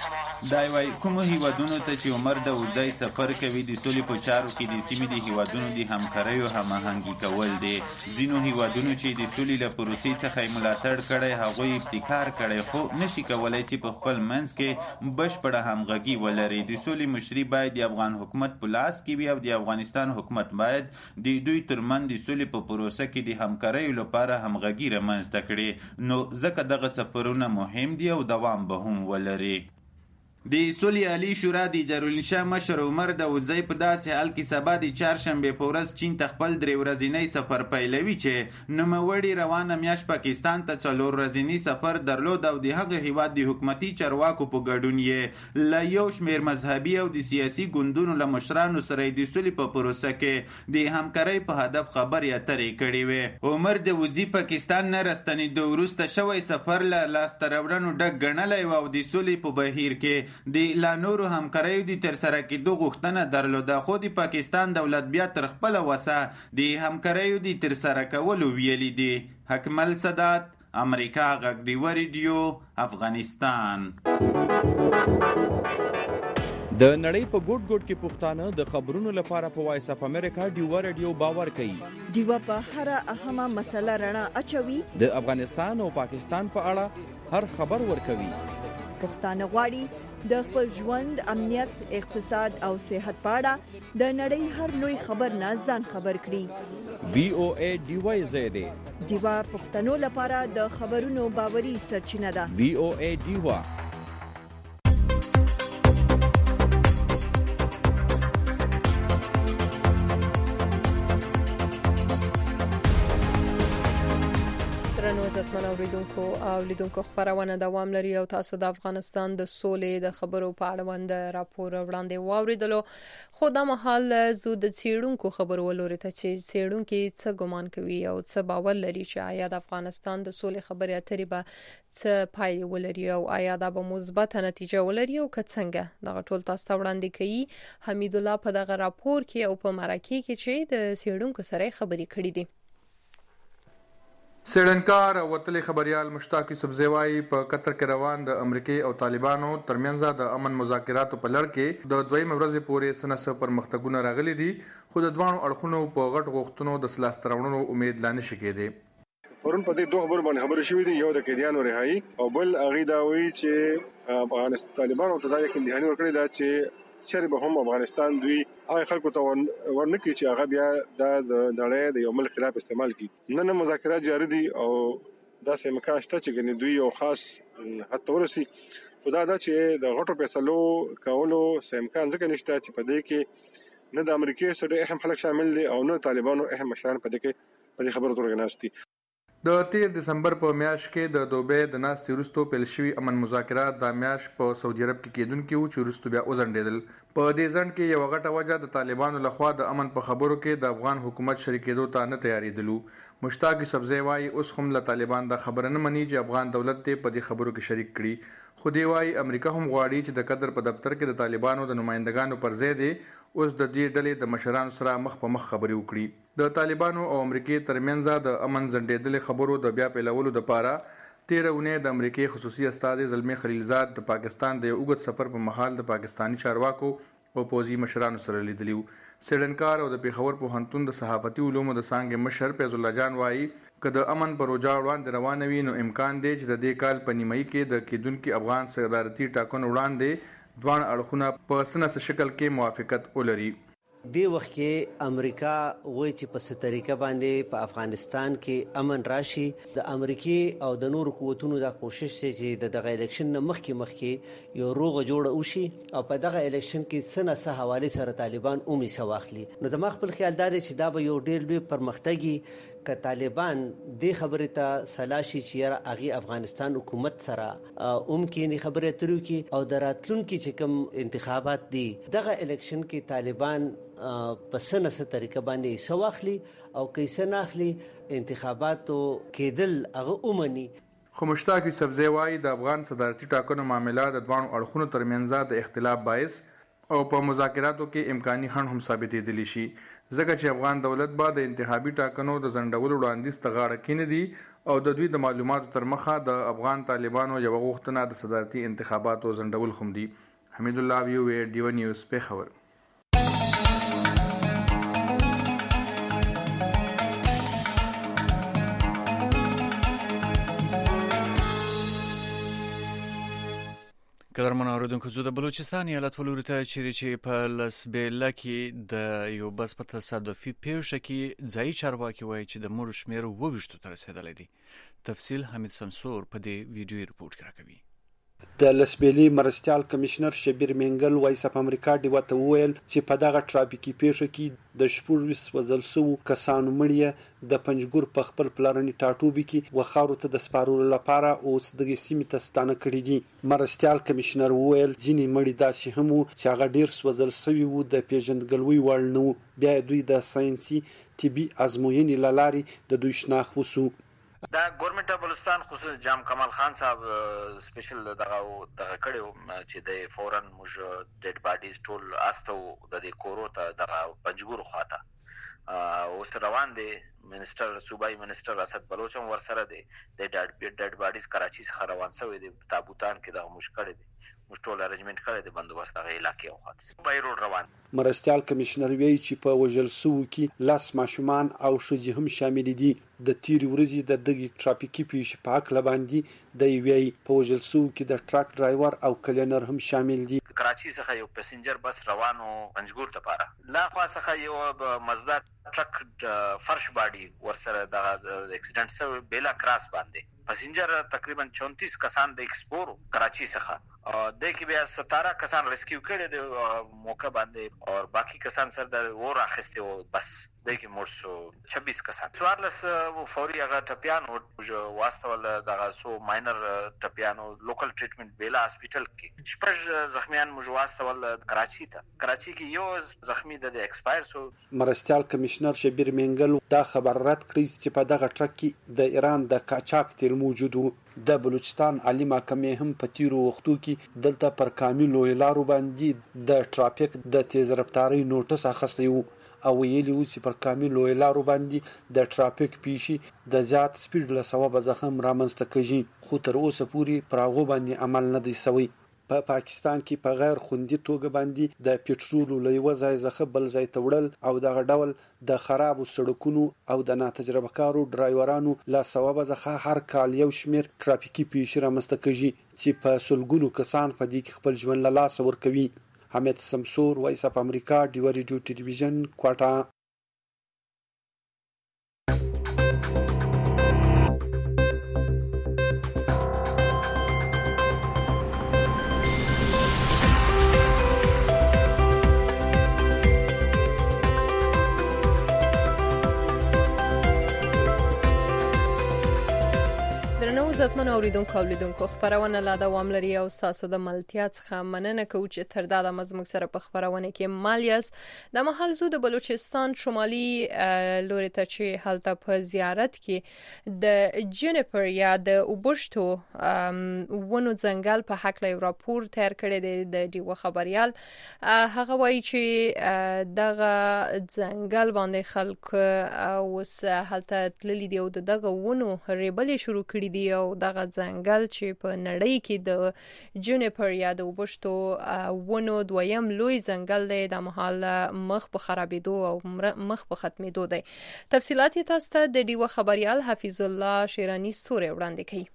دا وایي کومو هیوادونو ته چې عمر داودزی سفر کوي د سولې په چارو کې د سیمې د هیوادونو د همکاریو هماهنګي کول دي. ځینو هیوادونو چې د سولې له پروسې څخه ملاتړ کړی هغوی ابتکار کړی خو نشي کولی چې په خپل منځ کې بشپړه همغږي ولري. د سولې مشري باید د افغان حکومت په لاس کې وي او د افغانستان حکومت باید د دوی ترمنځ د سولې په پروسه کې د همکاریو لپاره همغږي رامنځته کړي. نو ځکه دغه سفرونه مهم دي او دوام به هم ولري. د سولې عالی شورا د دارالانشا مشر عمر داودزی په داسې حال کې سبا د چهارشنبه په ورځ چین ته خپل 3 ورځنی سفر پیلوي چې نوموړي روانه میاشت پاکستان ته 4 ورځنی سفر درلود او د هغه هیواد د حکومتي چارواکو په ګډون یې له یو شمېر مذهبي او د سیاسي ګوندونو له مشرانو سره د سولې په پروسه کې د همکارۍ په هدف خبرې اترې کړې وې. عمر داودزی پاکستان نه راستنېدو وروسته شوی سفر له لاسته راوړنو ډک ګڼلی و او د سولې په بهیر کې د لا نورو همکاریو د ترسره کېدو غوښتنه درلوده خو د پاکستان دولت بیا تر خپله وسه د همکاریو د ترسره کولو ویلي دي. حکمل سادات، امریکا غږ ډیوه ریډیو، افغانستان. د نړۍ په ګوټ ګوټ کې پښتانه د خبرونو لپاره په وایس اف امریکا ډیوه ریډیو باور کوي. ډیوه په هر اهمه مسله رڼا اچوي. د افغانستان او پاکستان په اړه هر خبر ورکوي. پښتانه غواړي د خپل ژوند، امنیت، اقتصاد او صحت په اړه د نړۍ هر لوی خبر نه ځان خبر کړي. VOA ډیوه زیاده ډیوه پښتنو لپاره د خبرونو باوري سرچینه ده. VOA ډیوه. عزتمن اوریدونکو او لیدونکو خبرونه دوام لري او تاسو د افغانستان د سولې د خبرو په اړه راپور وړاندې واوریدلو خو د مهال زو د سیړونکو خبرو ولوري ته چې سیړونکو څه ګمان کوي او څه باور لري چې آیا د افغانستان د سولې خبرې اترې به څه پای ولري او آیا دا به مثبت نتیجه ولري او که څنګه دا ټول تاسو ته وړاندې کوي حمید الله په دغه راپور کې او په مرکه کې چې د سیړونکو سره خبرې کړې دي. سیړنکار او وتلی خبريال مشتاق سبزیوای په قطر کې روان د امریکای او طالبانو ترمنځ د امن مذاکراتو په لړ کې د دویم ورځې پورې سنسه پرمختګونه راغلي دي خو د دوه اړخونو په غټ غوښتنو د سلاس ترونو امید لا نشي کېده. پرون په دې دوه خبرو باندې خبرې شوې دي، یو د قیدیانو رهایی او بل هغه دا وایي چې افغانستان طالبانو ته دا یقین دهاني ورکړی دا چې چېرې به هم افغانستان دوی هغه خلکو ته ورنکړي چې هغه بیا د نړۍ د یو ملک خلاف استعمال کړي. نن مذاکرات جاري دي او داسې امکان شته چې ګنې دوی یو خاص حد ته ورسي. خو دا چې د غټو فیصلو کولو څه امکان ځکه نشته چې په دې کې نه د امریکای سره اهم خلک شامل دي او نه طالبانو اهم مشران په دې خبرو ترغه ناستي. د 13 دسمبر په میاشت کې د دوبه د ناستي وروسته پیل شوی امن مذاکرات د میاشت په سعودي عرب کې کېدونکو چې وروسته بیا وزندېدل. په دې ځند کې یو غټه وجه د طالبانو لخوا د امن په خبرو کې د افغان حکومت شریکېدو ته نه تیاریدلو. مشتاق سبزیوای اوس هم له طالبان د خبره نه مني چې افغان دولت ته په دې خبرو کې شریک کړي. خو دی وايي امریکا هم غواړي چې د قطر په دفتر کې د طالبانو د نمائندګانو پر ځای دی اوس د دې ډلې د مشرانو سره مخ په مخ خبرې وکړي. د طالبانو او امریکای ترمنځ د امن زندېدل خبرو د بیا پیلولو لپاره 13 اونۍ د امریکای خصوصي استاد زلمی خلیلزاد د پاکستان د اوږد سفر په محل د پاکستانی چارواکو او پوزي مشرانو سره لیدلیو. سیډنکار او د پیښور پوهنتون د صحافتي علومو د څانګې مشر فیض الله جان وایي که د امن پروژه وړاندې روانوي نو امکان دی چې د دې کال په نیمایي کې د کېدونکو افغان صدارتي ټاکنو وړاندې دوه اړخونه په سنس شکل کې موافقت ولري. دی وخت کې امریکا وایي چې په څه طریقه باندې په افغانستان کې امن راشي. د امریکای او د نورو قوتونو دا کوشش دی چې دغه الیکشن نه مخکې یو روغه جوړه وشي او په دغه الیکشن کې څه حواله سره طالبان اومي سواخلي. نو د خپل خیال دار چې دا به یو ډېر لوی پرمختګي ک طالبان د خبرې ته سلاشي چې اغي افغانستان حکومت سره کې خبرې ترو کې او دراتلونکو چې کوم انتخابات دي دغه الیکشن کې طالبان په سنسه طریقه باندې سواخلي او کیسه ناخلي انتخاباتو کېدل هغه اومني. خو مشتاق سبزیوای د افغان صدارتي ټاکنو معاملات د دوه اړخونو ترمنځ د اختلاف باعث او په مذاکراتو کې امکاني خنډ هم ثابتېدلی شي ځکه چې افغان دولت به د انتخابي ټاکنو د ځنډولو وړاندیز ته غاړه کېندي او د دوی د معلوماتو تر مخه د افغان طالبانو یو غوښتنه د صدارتي انتخاباتو ځنډول هم دي. حمید الله ویو ډیو نیوز پیښور. قدرمن اوریدونکو زه د بلوچستان ایالت ولوري ته چې په لسبیله کې د یو بس په تصادفي پیښه کې ځایي چارواکي وایي چې د مړو شمېر 22 ته رسیدلی دی. تفصیل حمید سمسور په دې ویډیو ریپورت کې راکوي. د لسبیلی مرستیال کمشنر شبیر منګل وایس اپ امریکا ډیو ته ویل چې په دغه ټرافیکي پیښه کې د شپږ وزل سو کسانو مړی د پنځګور په خپل پلانې ټاټوبي کې وخارو ته د سپارولو لپاره اوس د سیمې ته ستانه کړی دي. مرستیال کمشنر ویل ځینې مړي داسې هم چې هغه ډیر سوزل سوي وو د پیژندګلوي وړ نه بیا دوی د ساينسي طبي ازموینې لارې د دوی شناخت وسو. دا ګورنمنت اف بلوچستان خصوصا جام کمال خان صاحب سپیشل دغه کړو چې د فورن موږ ډیډ باډیز ټول استو د دې کورو ته د پنځګور خواته اوس روان دي. منسٹر صوبائی منسٹر اسد بلوچ هم ورسره دي. د ډیډ باډیز کراچي څخه روان شوی دي تابوتان کې د مشکل دي مشټول ارنجمنت کړی د بندوبست هغه علاقې او خاطر بای روډ روان. مرستیال کمشنر وی چې په وژل سو کې لاس ماشومان او شذ هم شامل دي. د تیری ورځې د دغه ټرافیکي پیښې په حق لباندې د وی په وژل سو کې د ټرک ډرایور او کلینر هم شامل دي. کراچي څخه یو پسنجر بس روانو پنځګور ته پاره لا خوا څخه یو مزدا ټرک فرش باډي ورسره د اکسیډنټ سره بیلا کراس باندې پسنجر تقریبا 34 کسان د ایکسپور کراچي څخه د کې بیا 17 کسان ریسکیو کړي د موقع باندې او باقی کسان سره د اور اخیسته او بس دغه مرسو 26 کسان سوارلس فوري هغه ټپیانو واستول دغه سو ماینر ټپیانو لوکل ټریټمنټ بیلا هسپټل کې شپږ زخمیان مو واستول کراچي کې یو زخمی د ایکسپایر سو. مرستيال کمشنر شبیر منګل دا خبر رد کړی چې په دغه ټرک کې د ایران د قاچاق تیل موجود وو. د بلوچستان عالی محکمې هم په تیرو وختو کې دلته پر کاملو لارو باندې د ټرافیک د تیز رفتاري نوټس اخیستی وو او ویلي وو چې پر کاملو لارو باندې د ټرافیک پیښې د زیات سپیډ له سببه زخم رامنځته کیږي خو تر اوسه پورې پر هغه باندې عمل نه دی شوی. په پاکستان کې په غیر خوندي توګه باندې د پېټرولو له یو ځای څخه بل ځای ته وړل او دغه ډول د خرابو سړکونو او د ناتجربه کارو ډرایورانو له سببه څخه هر کال یو شمېر ټرافیکي پیښې رامنځته کیږي چې په سلګونو کسان په دې کې خپل ژوند له لاسه ورکوي. حمید سمسور، وایس اف امریکا، ډیو ریډیو ټلویزیون، کوټا. عزتمن اوریدونکو اولیدونکو خبرونه لا دوام لري او تاسو د ملتیا څخه مننه کوم چې تر دا د مزموږ سره په خبرونه کې مالیاس د محل زو د بلوچستان شمالي لوري ته چې حالت په زیارت کې د جنیفر یا د اوبشتو ونو ځنګل په حق له راپور تیار کړی دی د دیو خبريال. هغه وایي چې دغه ځنګل باندې خلک اوس حالت تللی دی او دغه ونو ریبلې شروع کړي دی او دغه ځنګل چې په نړۍ کې د جونیپر یا د وبشتو ونو دویم لوی ځنګل دی د محل مخ په خرابېدو او مخ په ختمېدو دی. تفصیلات تاسو ته د دیو خبريال حفیظ الله شیرانی ستوري وړاندې کوي.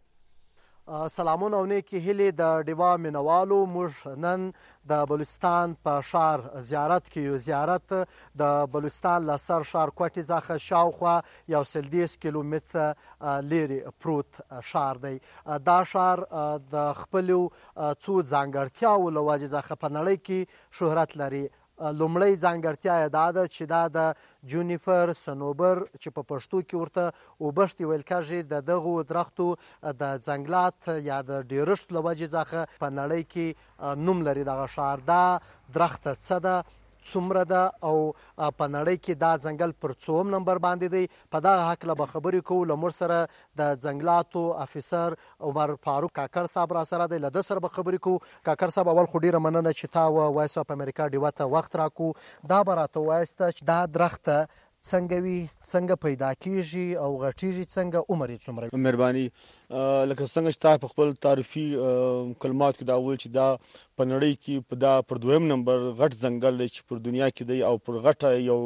سلامونه او نیکی هیلې د ډیوا مینوالو. موږ نن د بلوچستان په شهر زیارت کې یو زیارت د بلوچستان له سر ښار کوټې څخه شاوخوا 110 کیلومتره لرې پروت شهر دی. دا شهر د خپلو څو ځانګړتیاو له وجې څخه په نړۍ کې شهرت لري. لومړی ځانګړتیا یې دا ده چې دا د جونیفر صنوبر چې په پښتو کې ورته اوبشت ویل کېږي د دغو درختو د ځنګلات یا د ډیرښت له وجې څخه په نړۍ کې نوم لري دغه ښار. دا درخت څه ده، څومره ده او په نړۍ کې دا ځنګل پر څوم نمبر باندې دی؟ په دغه هکله به خبرې کوو. له موږ سره د ځنګلاتو افیسر عمر فاروق کاکړ صاحب را سره دی. له ده سره به خبرې کوو. کاکړ صاحب، اول خو ډېره مننه چې تا وایس اف امریکا ډیوا ته وخت راکو. دا به راته ووایسته چې دا درخته څنګه وي، څنګه پیدا کیږي او غټیږي، څنګه عمر یې څومره؟ مهرباني. لکه څنګه چې تا په خپل تعریفي کلمات کې دا وویل چې دا په نړۍ کې پر دویم نمبر غټ ځنګل دی چې پر دنیا کې دی او پر غټه یو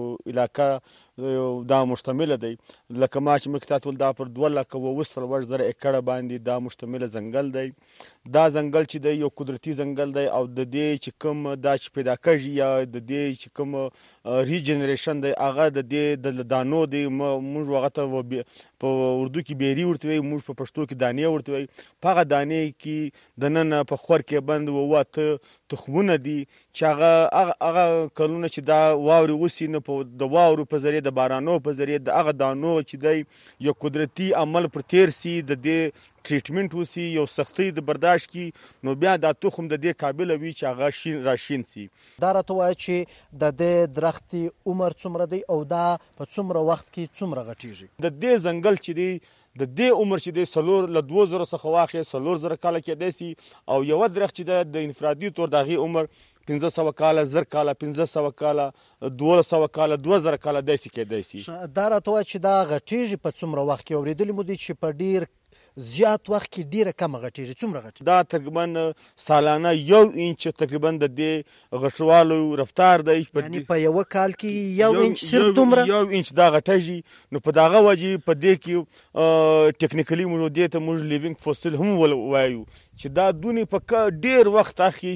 علاقه دا مشتمله دی. لکه ما چې مخکې تا ویل دا پر 2,40,000 ایکړه باندې دا مشتمله ځنګل دی. دا ځنګل چې دی یو قدرتي ځنګل دی او د دې چې کوم دا چې پیدا کېږي یا د دې چې کوم ریجنریشن دی هغه د دې د دانو دی. موږ هغه ته په اردو کې بیري ورته وایو، موږ په پښتو کې دانې ورته وایو. په هغه دانې کې دننه په خور کې بند واته تخمونه دي چې هغه کلونه چې دا واوري وسی نه په د واورو په ذریعه د بارانو په ذریعه د هغه دانو چې دی یو قدرتي عمل پر تیر سي د دې ټریټمنټ وسی یو سختي د برداشت کی نو بیا دا تخم د دې قابل وي چې هغه راشین سي. دا راته وایي چې د دې درختي عمر څومره دی او دا په څومره وخت کې څومره غټیږي؟ د دې ځنګل چې دی د دې عمر چې دی سلور له 2000 څخه واخې 3000 کاله کې دی او یو درخت چې د انفرادي تور دغه عمر 1500 کاله، 1000 کاله، 1500 کاله، 1200 کاله، 2000 کاله داسې کېدای شي. دا راته وایي چې دا غټیږي په څومره وخت کې؟ اورېدلي مو دي چې په ډیر زیات وخت کې ډیره کم غټیږي. څومره غټیږي؟ دا تقریبا سالانه 1 انچ تقریبا د دې غټوالو رفتار دی. یعنی په یو کال کې 1 انچ صرف دومره 1 انچ دا غټیږي. نو په دغه وجه په دې کې ټیکنیکلی موږ دې ته موږ لیوینګ فوسیل هم وایو چې دا دونې په ډیر وخت اخی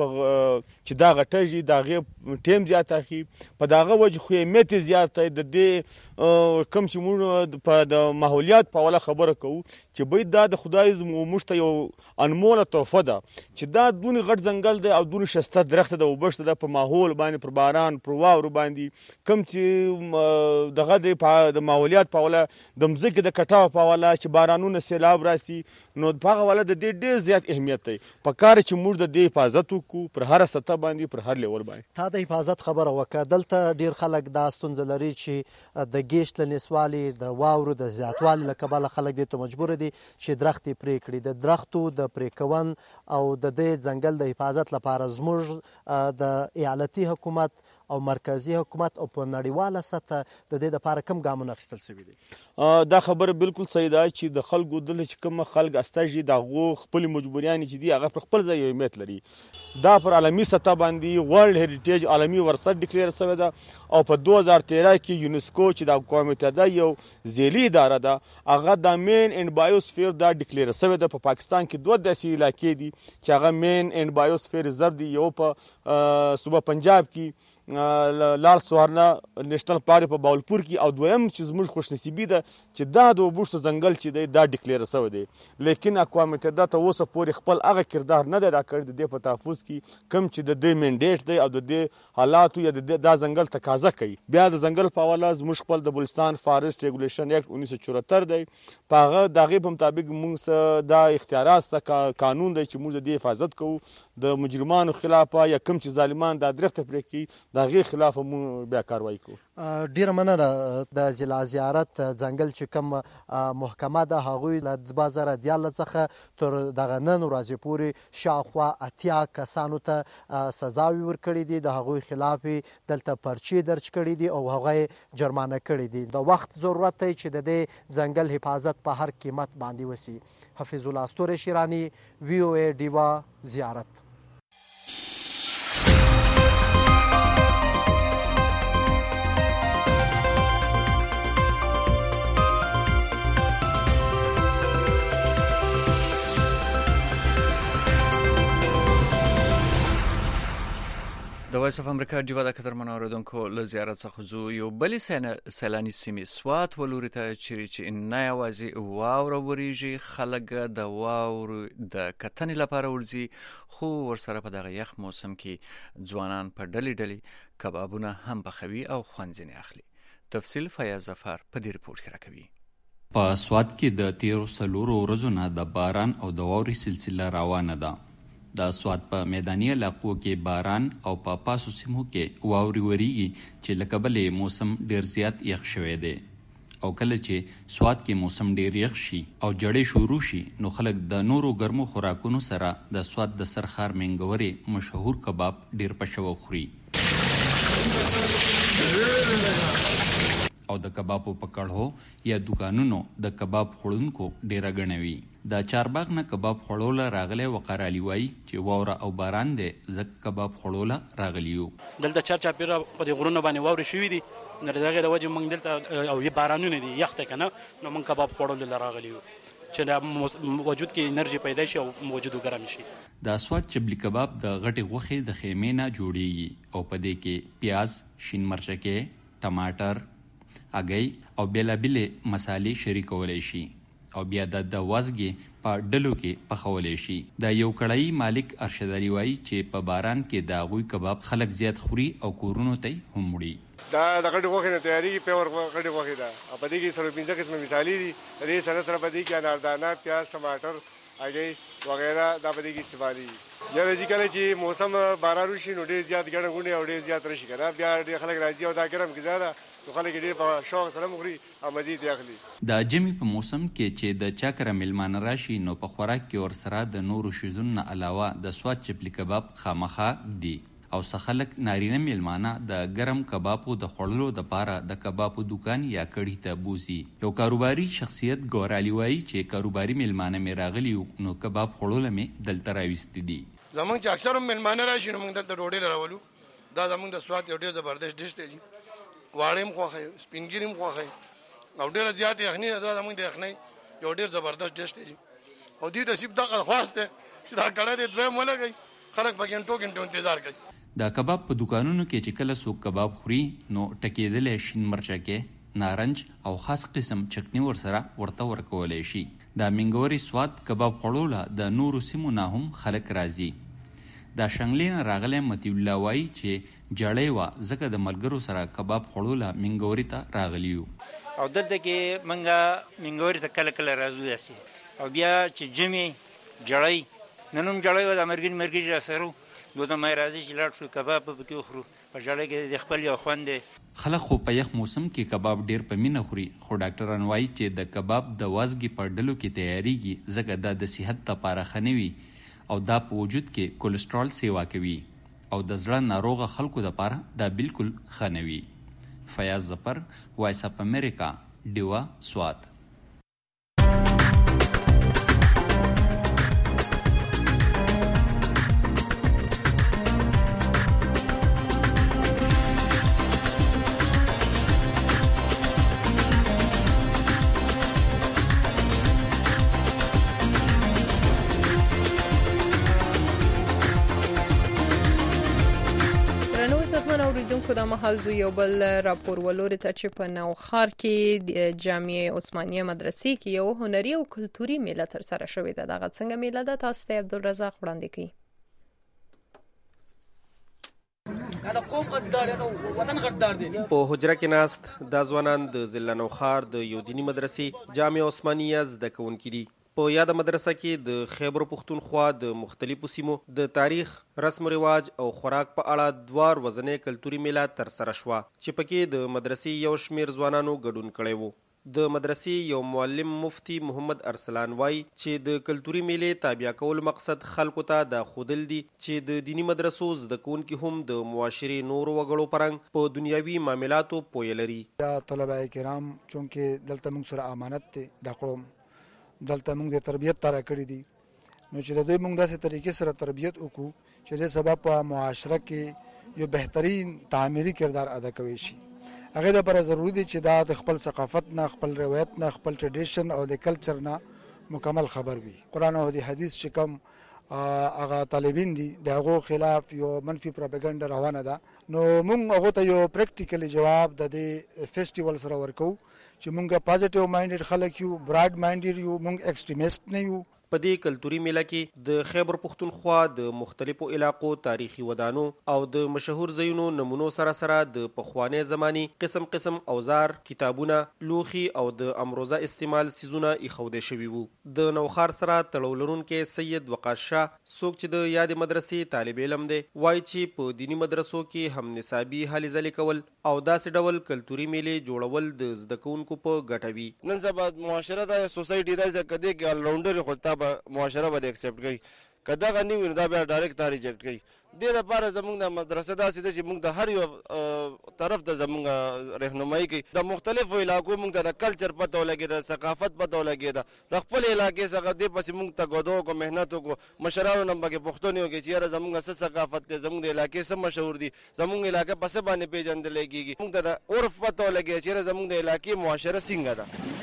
چې دا غټیږي د هغې ټیم زیات اخی په دغه وجه خو اهمیت زیات دی د دې کوم چې موږ په د ماحولیات په اوله خبره کوو چې باید دا د خدای موږ ته یو انموله تحفه ده چې دا دونې غټ ځنګل دی او دونې ښایسته درخته ده اوبه ده په ماحول باندې پر باران پر واورو باندې کوم چې دغه دی د ماحولیات په اوله د مځکې د کټاو په اوله چې بارانونه سیلاب راسي نو په هغه اوله د دې ډېر زیات اهمیت دی په کار چې موږ د دې حفاظت وکړو پر هره سطح باندې پر هر لیول باندې. تا د حفاظت خبره وکړه دلته ډیر خلک دا ستونزه لري چې د ګیشت له نسوالي د واورو د زیاتوالي له کبله خلک دې ته مجبور دي چې درختې پرې کړي. د درختو د پرې کون او د دې ځنګل د حفاظت لپاره زموږ د ایالتي حکومت او مرکزی حکومت او په نړیواله سطح د دې لپاره کوم ګامونه اخیستل شوي دي؟ دا خبره بالکل صحیح ده چې د خلکو دلته چې کوم خلک استاجي د هغو خپل مجبوریانې چې دي هغه پر خپل ځای اهمیت لري. دا پر عالمي سطح باندې ورلد هریټیج عالمي ورثه ډیکلیر شوی ده او په 2013 کې یونسکو چې د اقوام متحده یو ذیلی اداره ده هغه د مین اینډ بایوسفیر دا ډیکلیر شوی ده. په پاکستان کې دوه داسې علاقې دي چې هغه مین اینډ بایوسفیر ریزرو دي، یو په صوبه پنجاب کې لال سوارنا نیشنل پارک په باولپور کې او دویم چې زموږ خوشنصیبي ده چې دا د اوبوشتو ځنګل چې دی دا ډیکلیر شوی دی. لیکن اقوام متحده ته اوسه پورې خپل هغه کردار نه دی ادا کړی د دې په تحفظ کې کوم چې د دې منډیټ دی او د دې حالاتو یا دا ځنګل تقاضا کوي. بیا د ځنګل په حواله زموږ خپل د بلوچستان فارسټ ریګولیشن اکټ 1974 دی په هغه د هغې په مطابق موږ دا اختیارات شته قانون دی چې موږ د دې حفاظت کوو د مجرمانو خلاف یا کوم چې ظالمان دا درخته پرې کوي د هغې خلاف موږ بیا کاروایي کوو. ډیره مننه. د ضلع زیارت ځنګل چې کوم محکمه ده هغوی له 2014 څخه تر دغه نن ورځې پورې شاوخوا 80 کسانو ته سزاوي ورکړي دي، د هغوی خلاف دلته پرچې درج کړي دي او هغه جرمانه کړي دي. د وخت ضرورت دی چې د دې ځنګل حفاظت په هر قیمت باندې وسی. حفیظ الله استور شیرانی، VOA ډیوا زیارت. د وایس اف امریکا ډیوا د قدرمنو اوریدونکو له زیارت څخه ځو یو بلې سیلاني سیمې سوات ولوري ته چې نه یوازې واوره وریږي خلک د واورو د کتنې لپاره ورځي خو ورسره په دغه یخ موسم کې ځوانان په ډلې کبابونه هم پخوي او خوند ځینې اخلي. تفصیل فیاض ظفر په دې رپورټ کې راکوي. په سوات کې د تیرو څلورو ورځو نه د باران او د واورې سلسله روانه ده. د سوات په میداني علاقو کې باران او په پاسو سیمو کې واوري وریږي چې له کبله موسم ډیر زیات یخ شوی دی او کله چې سوات کې موسم ډیر یخ شي او جړې شروع شي نو خلک د نورو ګرمو خوراکونو سره د سوات د سرخار منګوري مشهور کباب ډیر پښو خوري او د کبابو په کړهو یا دکانونو د کباب خوړونکو ډیره غنوي. د چارباغ نه کباب خوړول راغلی وقار علي وایي چې واوره او باران دی ځکه کباب خوړول راغلیو. دلته چارچاپیره په دې غرونو باندې واورې شوي دي نو د هغې د وجې موږ دلته او یې بارانونه دي یخ دی که نه نو موږ کباب خوړلو راغلیو چې وجود کې انرژي پیدا شي او وجود ګرم شي. د سوات چبلی کباب د غټې غوښې د خیمې نه جوړیږي او په دې کې پیاز، شین مرچکې، ټماټر، هګۍ او بیلابیلې مسالې شریکولی شي او بیا د وازګې په ډلو کې پخولی شي. د یو کړایي مالک ارشد علي وایي چې په باران کې د هغوی کباب خلک زیات خوري او کورونو ته یې هم وړي. دا د غټې غوښې نه تیارېږي، پیور غټې غوښې ده او په دې کې 15 قسمه مسالې دي. د دې سره په دې کې اناردانه، پیاز، ټماټر، هګۍ وغیره دا په دې کې استعمالېږي. یا د کله چې موسم باران وشي نو ډېر زیات ګڼه ګوڼې او ډېر زیات راشي که نه بیا ډېر خلک راځي او دا ګرم غذا ده نو خلک ډېر په شوق سره خوري او مزې ترې اخلي. د ژمي په موسم کې چې د چا کره میلمانه راشي نو په خوراک کې ورسره د نورو شیزونو نه علاوه د سوات چپلی کباب خامخا دي او څه خلک نارینه میلمانه د ګرم کبابو د خوړلو دپاره د کبابو دکان یا کړي ته بوزي. یو کاروباري شخصیت ګور علي وایي چې کاروباري میلمانه مې راغلي نو کباب خوړلو مې دلته راویستي دي. زمونږ چې اکثر میلمانه راشي نو موږ دلته ډوډۍ راولو. دا زمونږ د سوات یو ډېر زبردست ډش دی. واړه هم خوښوي، سپین ږیري هم خوښوي او ډېره زیاتې یخني ده. دا زمونږ د یخنۍ یو ډېر زبردست ډش دی او دې نصیب دغه خواست دی چې دا کړه دې دویم ولګي خلک په ګنټو انتظار کوي. د کباب په دکانونو کې چې کله څوک کباب خوري نو ټکېدلې شین مرچکې نارنج او خاص قسم چټني ورسره ورته ورکولی شي. د منګوري سواد کباب خوړو له د نورو سیمو نه هم خلک راځي. د شنګلې نه راغلی مطیع الله وایي چې جړۍ وه ځکه د ملګرو سره کباب خوړو له منګوري ته راغلي یو. او دلته کې موږ منګوري ته کله کله راځو داسې او بیا چې جمې جړۍ نن هم جړۍ وه د مرګري راسره دو ته مې راځي چې لاړ شو کباب به پکې وخورو په جړۍ کې د خپل یو خوند دی. خلک خو په یخ موسم کې کباب ډیر په مینه خوري خو ډاکټران وایي چې د کباب د وازګې په ډلو کې تیاریږي ځکه دا د صحت لپاره ښه نه وي او دا په وجود کې کولسټرول سیوا کوي او د زړه ناروغه خلکو لپاره دا بالکل ښه نه وي. فیاض ظفر، وایس اف امریکا، ډیوا سوات. اوریدونکو د مهال زو یو بل راپور ولوري ته چې په نوخار کې د جامعه عثمانیه مدرسې کې یو هنري او کلتوري میله تر سره شوې ده. دغه څنګه میله ده تاسو ته عبدالرزاق وړاندې کوي. په حجره کې ناست دا ځوانان د ضلع نوخار د یو دینی مدرسې جامعه عثمانیه زده کوونکي دي. په یاده مدرسه کې د خیبر پښتونخوا د مختلفو سیمو د تاریخ، رسم و رواج او خوراک په اړه دوار وزنې کلتوري میله تر سره شوه چې پکې د مدرسې یو شمیر ځوانانو ګډون کړی وو. د مدرسې یو معلم مفتی محمد ارسلان وایي چې د کلتوري میلې تابع کول مقصد خلکو ته دا ښودل دي چې د دینی مدرسو زده کوونکي هم د معاشرې نورو وګړو پرنګ په دنیاوي معاملاتو پوهه لري. دا طلبه کرام چونکې دلته موږ سره امانت دی د قوم دلته موږ د تربیت تاره کړی دي نو چې د دوی موږ داسې طریقې سره تربیت وکړو چې د سبب په معاشره کې یو بهترین تعمیري کردار ادا کوي شي. هغه د لپاره ضروری دی چې دا د خپل ثقافت نه، خپل روایت نه، خپل ټریډیشن او د کلچر نه مکمل خبر وي. قرآن او د حدیث چې کوم هغه طالبین دي د هغو خلاف یو منفي پروپاګاندا روانه ده نو موږ هغه ته یو پریکټیکلی جواب د دې فیسټیوال سره ورکو چې موږ پازیټیو مایندډ خلک یو، براډ مایندډ یو، موږ ایکسټریمیست نه یو. په دې کلتوري میله کې د خیبر پښتونخوا د مختلفو علاقو تاریخي ودانو او د مشهور ځایونو نمونو سره سره د پخواني زماني قسم قسم اوزار، کتابونه، لوښي او د امروزه استعمال سیزونه ایښودل شوي وو. د نوخار سره تړاو لرونکی سید وقاص شاه څوک چې د یادې مدرسې طالب علم دی وایي چې په دینی مدرسو کې هم نصابي هلې ځلې کول او داسې ډول کلتوري میلې جوړول د زده کوونکو په ګټه وي. نن سبا معاشره د سوسایټي د کدی کې الراونډر خو معاشره به اکسپټ کوي کدا غنی ویني دا بیا ډایرکټ تا ریجیکټ کوي. دې لپاره زموږ د مدرسه داسې ده چې موږ د هر یو طرف ته زموږ رهنمایي کوي. د مختلفو علاقو موږ د کلچر پته ولګي، د ثقافت پته ولګي، د خپل علاقې څخه دې پسې موږ ته ګودو کو مهنت کو مشرانو نم بګه پښتون یو کې چې زموږ څه ثقافت دی، زموږ د علاقې څه مشهور دي، زموږ علاقې پسې باندې پیژندل کېږي. موږ د عرف پته ولګي چې زموږ د علاقې معاشره څنګه ده.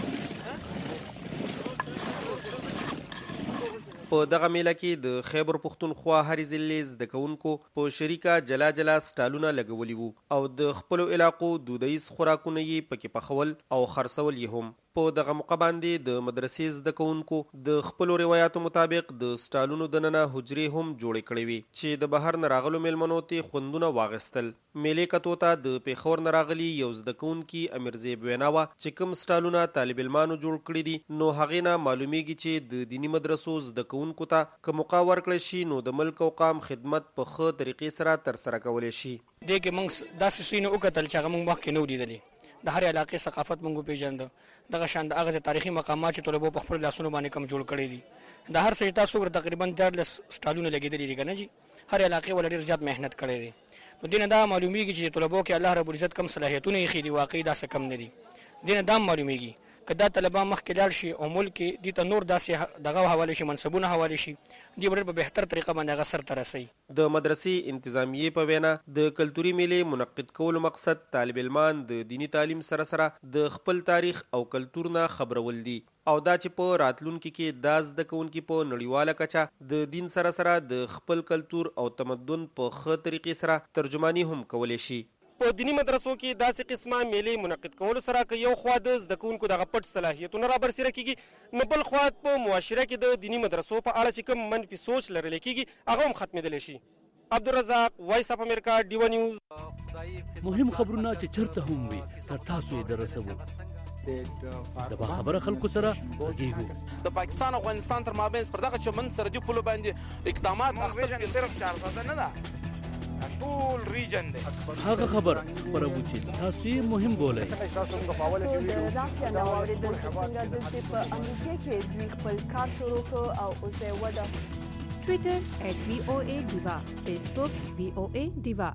په دغه میله کې د خیبر پښتونخوا هرې ضلعې زده کوونکو په شریکه جلا جلا سټالونه لګولي وو او د خپلو علاقو دودیز خوراکونه یې پکې پخول او خرڅول یې هم. په دغه موقع باندې د مدرسې زده کوونکو د خپلو روایاتو مطابق د سټالونو دننه حجرې هم جوړې کړې وي چې د بهر نه راغلو میلمنو ته خوندونه واغستل. میلې کتو ته د پیښور نه راغلي یو زده کوونکي امیرزیب وینا وه چې کوم سټالونه طالب علمانو جوړ کړي دي نو هغې نه معلومیږي چې د دیني مدرسو زده کوونکو ته که موقع ورکړی شي نو د ملک او قام خدمت په ښه طریقې سره ترسره کولی شي. دې کې موږ داسې شی نه وکتل چې هغه موږ مخکې نه و لیدلي. د هر علاقې ثقافت موږ پیژنده، دغه شان د هغه تاریخي مقامات چې طلبو په خپل لاسونو باندې کم جوړ کړي دي. د هر څه تاسو ور تقریبا 14 سټالونه لګیدلي دي کنه جی. هر علاقې ول ډیر زیات مهنت کړي دي. نو دینه دا معلومیږي چې طلبو کې الله رب العزت کم صلاحیتونه یې خېدي واقعي دا څه کم نه دي. دینه دا معلومیږي کدا طلبه مخکې لاړ شي او ملک دي ته نور داسې دغه حواله شي، منصبونه حواله شي، دی ور په بهتر طریقه باندې هغه سر ته رسي. د مدرسې انتظامیې په وینا د کلتوري میلې منعقد کولو مقصد طالب علمان د دینی تعلیم سره سره د خپل تاریخ او کلتور نه خبرول دي او دا چې په راتلونکي کې دا زده کوونکي په نړیواله کچه د دین سره سره د خپل کلتور او تمدن په ښه طریقې سره ترجماني هم کولی شي. په دینی مدرسو کې داسې قسمه میلې منعقد کولو سره که یو خوا د زده کوونکو دغه پټ صلاحیتونه رابرسېره کیږي، نو بل خوا په معاشره کې د دینی مدرسو په اړه چې کوم منفي سوچ لرل کیږي هغه هم ختمېدلی شي. عبدالرزاق، وایس اف امریکا، ډیو نیوز. مهم خبرونه چې چرته هم وي تر تاسو یې درسوو. د باخبره خلکو سره غږیږو. د پاکستان او افغانستان تر مابین پر دغه چمن سرحدي پولو باندې اقدامات اخیستل صرف 4 ساعته نه ده، ټول ریجن دی. هغه خبر خبرو چې تاسو یې مهم بولئ. د رافیا نو اوریدل چې څنګه د په امریکا کې دوی خپل کار شروع کړ او اوس یې وده. ټویټر @VOA Diva، فیسبوک VOA Diva.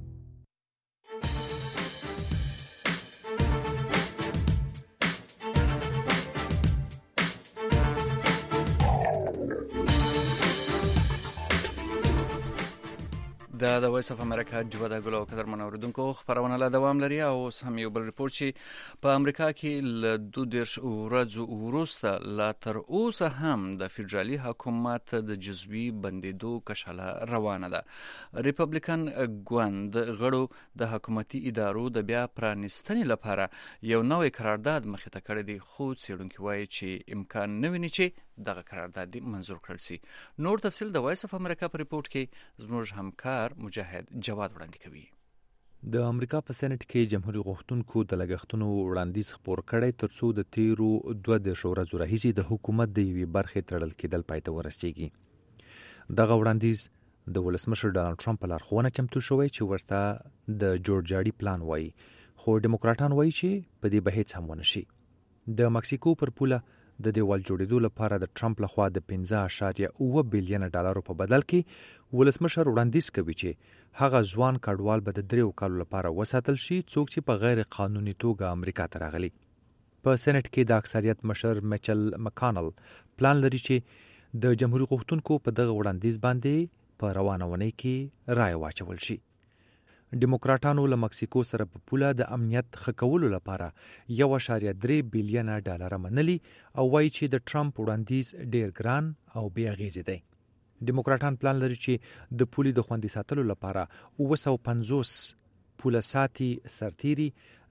د وایس اف امریکا جوده ګلو قدر منوردونکو خبرونه لا دوام لري او هم یو بل ریپورت چې په امریکا کې ل 22 ورځو وروسته لا تر اوسه هم د فدرالي حکومت د جزوي بندیدو کشاله روانه ده. ریپبلیکن ګوند غړو د حکومتي ادارو د بیا پرانستنې لپاره یو نوې قرارداد مخې ته کړی دی، خو څېړونکي وایي چې امکان نه ویني چې دغه قرارداد منظور کړل شي. نور تفصیل د وایس اف امریکا په ریپورت کې زموږ همکار مجاهد جواد وړاندې کوي. د امریکا په سېنات کې جمهوریت غوښتونکو د لګښتونو وړاندیز خپور کړی ترڅو د تیرو 22 ورځو راهیسې د حکومت د یوې برخې تړل کېدل پای ته ورسیږي. دغه وړاندیز د ولسمشر ډانلډ ټرمپ په لارښوونه چمتو شوی چې ورته د جورجاړي پلان وایي، خو ډیموکراټان وایي چې په دې به هیڅ هم ونه شي. د مکسیکو پر پوله د دیوال جوړېدو لپاره د ټرمپ لخوا د 15.7 بلین ډالرو په بدل کې ولسمشر وړاندیز کوي چې هغه ځوان کډوال به د 3 کالو لپاره وساتل شي څوک چې په غیر قانوني توګه امریکا ته راغلي. په سېنات کې د اکثریت مشر میچل مکانل پلان لري چې د جمهوریت غوښتونکو په دغه وړاندیز باندې په روانه ونې کې رائے واچول شي. ډیموکراټانو له مکسیکو سره په پوله د امنیت ښه کولو لپاره 1.3 بلین ډالر منلي او وایي چې د ټرمپ وړاندیز ډیر ګران او بې اغیزې دی. ډیموکراټان پلان لري چې د پولې د خوندي ساتلو لپاره 250 پوله ساتي سرتيري،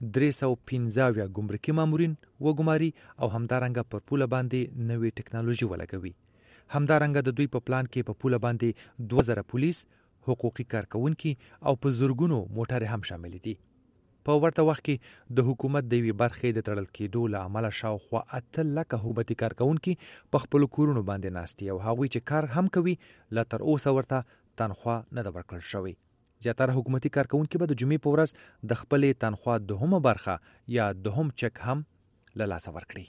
315 ګمرکي مامورین وګماري او همدارنګه پر پوله باندې نوې ټکنالوژي ولګوي. همدارنګه د دوی په پلان کې په پوله باندې 2000 پولیس، حقوقي کارکونکي او په زورګونو موټر هم شامل دي. په ورته وخت کې د حکومت د وی برخې د تړل کېدو له عمله شاوخوا 8 لکه حکومتي کارکونکي په خپل کورونو باندې ناستي او هغوی چې کار هم کوي لا تر اوسه ورته تنخوا نه ده ورکړل شوې. زیاتره حکومتي کارکونکي به د جمعې په ورځ د خپلې تنخوا دوهمه برخه یا دوهم چک هم له لاسه ورکړي.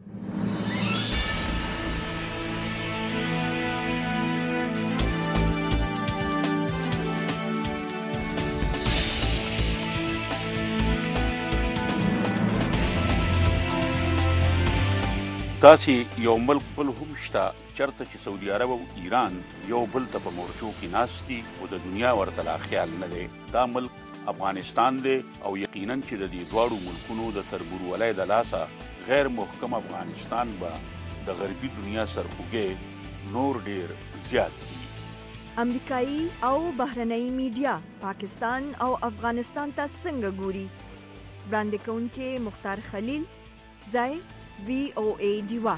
داسې یو ملک بل هم شته چرته چې سعودي عرب او ایران یو بل ته په مورچو کې ناست دي او د دنیا ورته لا خیال نه دی. دا ملک افغانستان دی او یقینا چې د دې دواړو ملکونو د تربورولۍ د لاسه غیر محکم افغانستان به د غربي دنیا سرخوږی نور ډیر زیات دي. امریکایي او بهرنۍ میډیا پاکستان او افغانستان ته څنګه ګوري؟ وړاندې کوونکي مختار خلیل، ځای VOA Diva.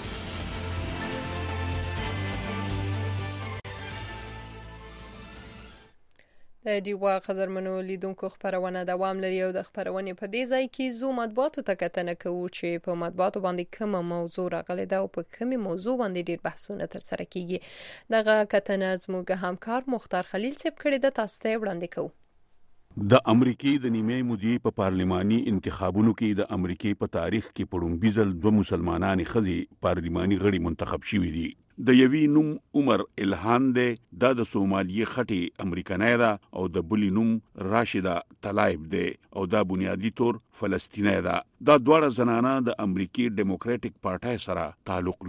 د ډیوا قدرمنو لیدونکو خبرونه دوام لري او د خبرونې په دې ځای کې زو مطبوعاتو ته کتنه کوو چې په مطبوعاتو باندې کومه موضوع راغلې ده او په کومه موضوع باندې ډیر بحثونه تر سره کیږي. دغه کتنه زموږ همکار مختار خلیل صاحب کړی ده، تاسو ته وړاندې کوو. د امریکای د نیمه مودې په پارلماني انتخابونو کې د امریکای په تاریخ کې په لومړي ځل 2 مسلمانانې ښځې پارلماني غړي منتخب شوې دي. د یوی نوم عمر الهان دی، دا د سومالیې خټې امریکایي ده او د بلی نوم راشده طلایب دی او دا بنیادی طور فلسطینی ده. دا دواړه زنانه د امریکای ډیموکراټیک پارټای سره تعلق لري.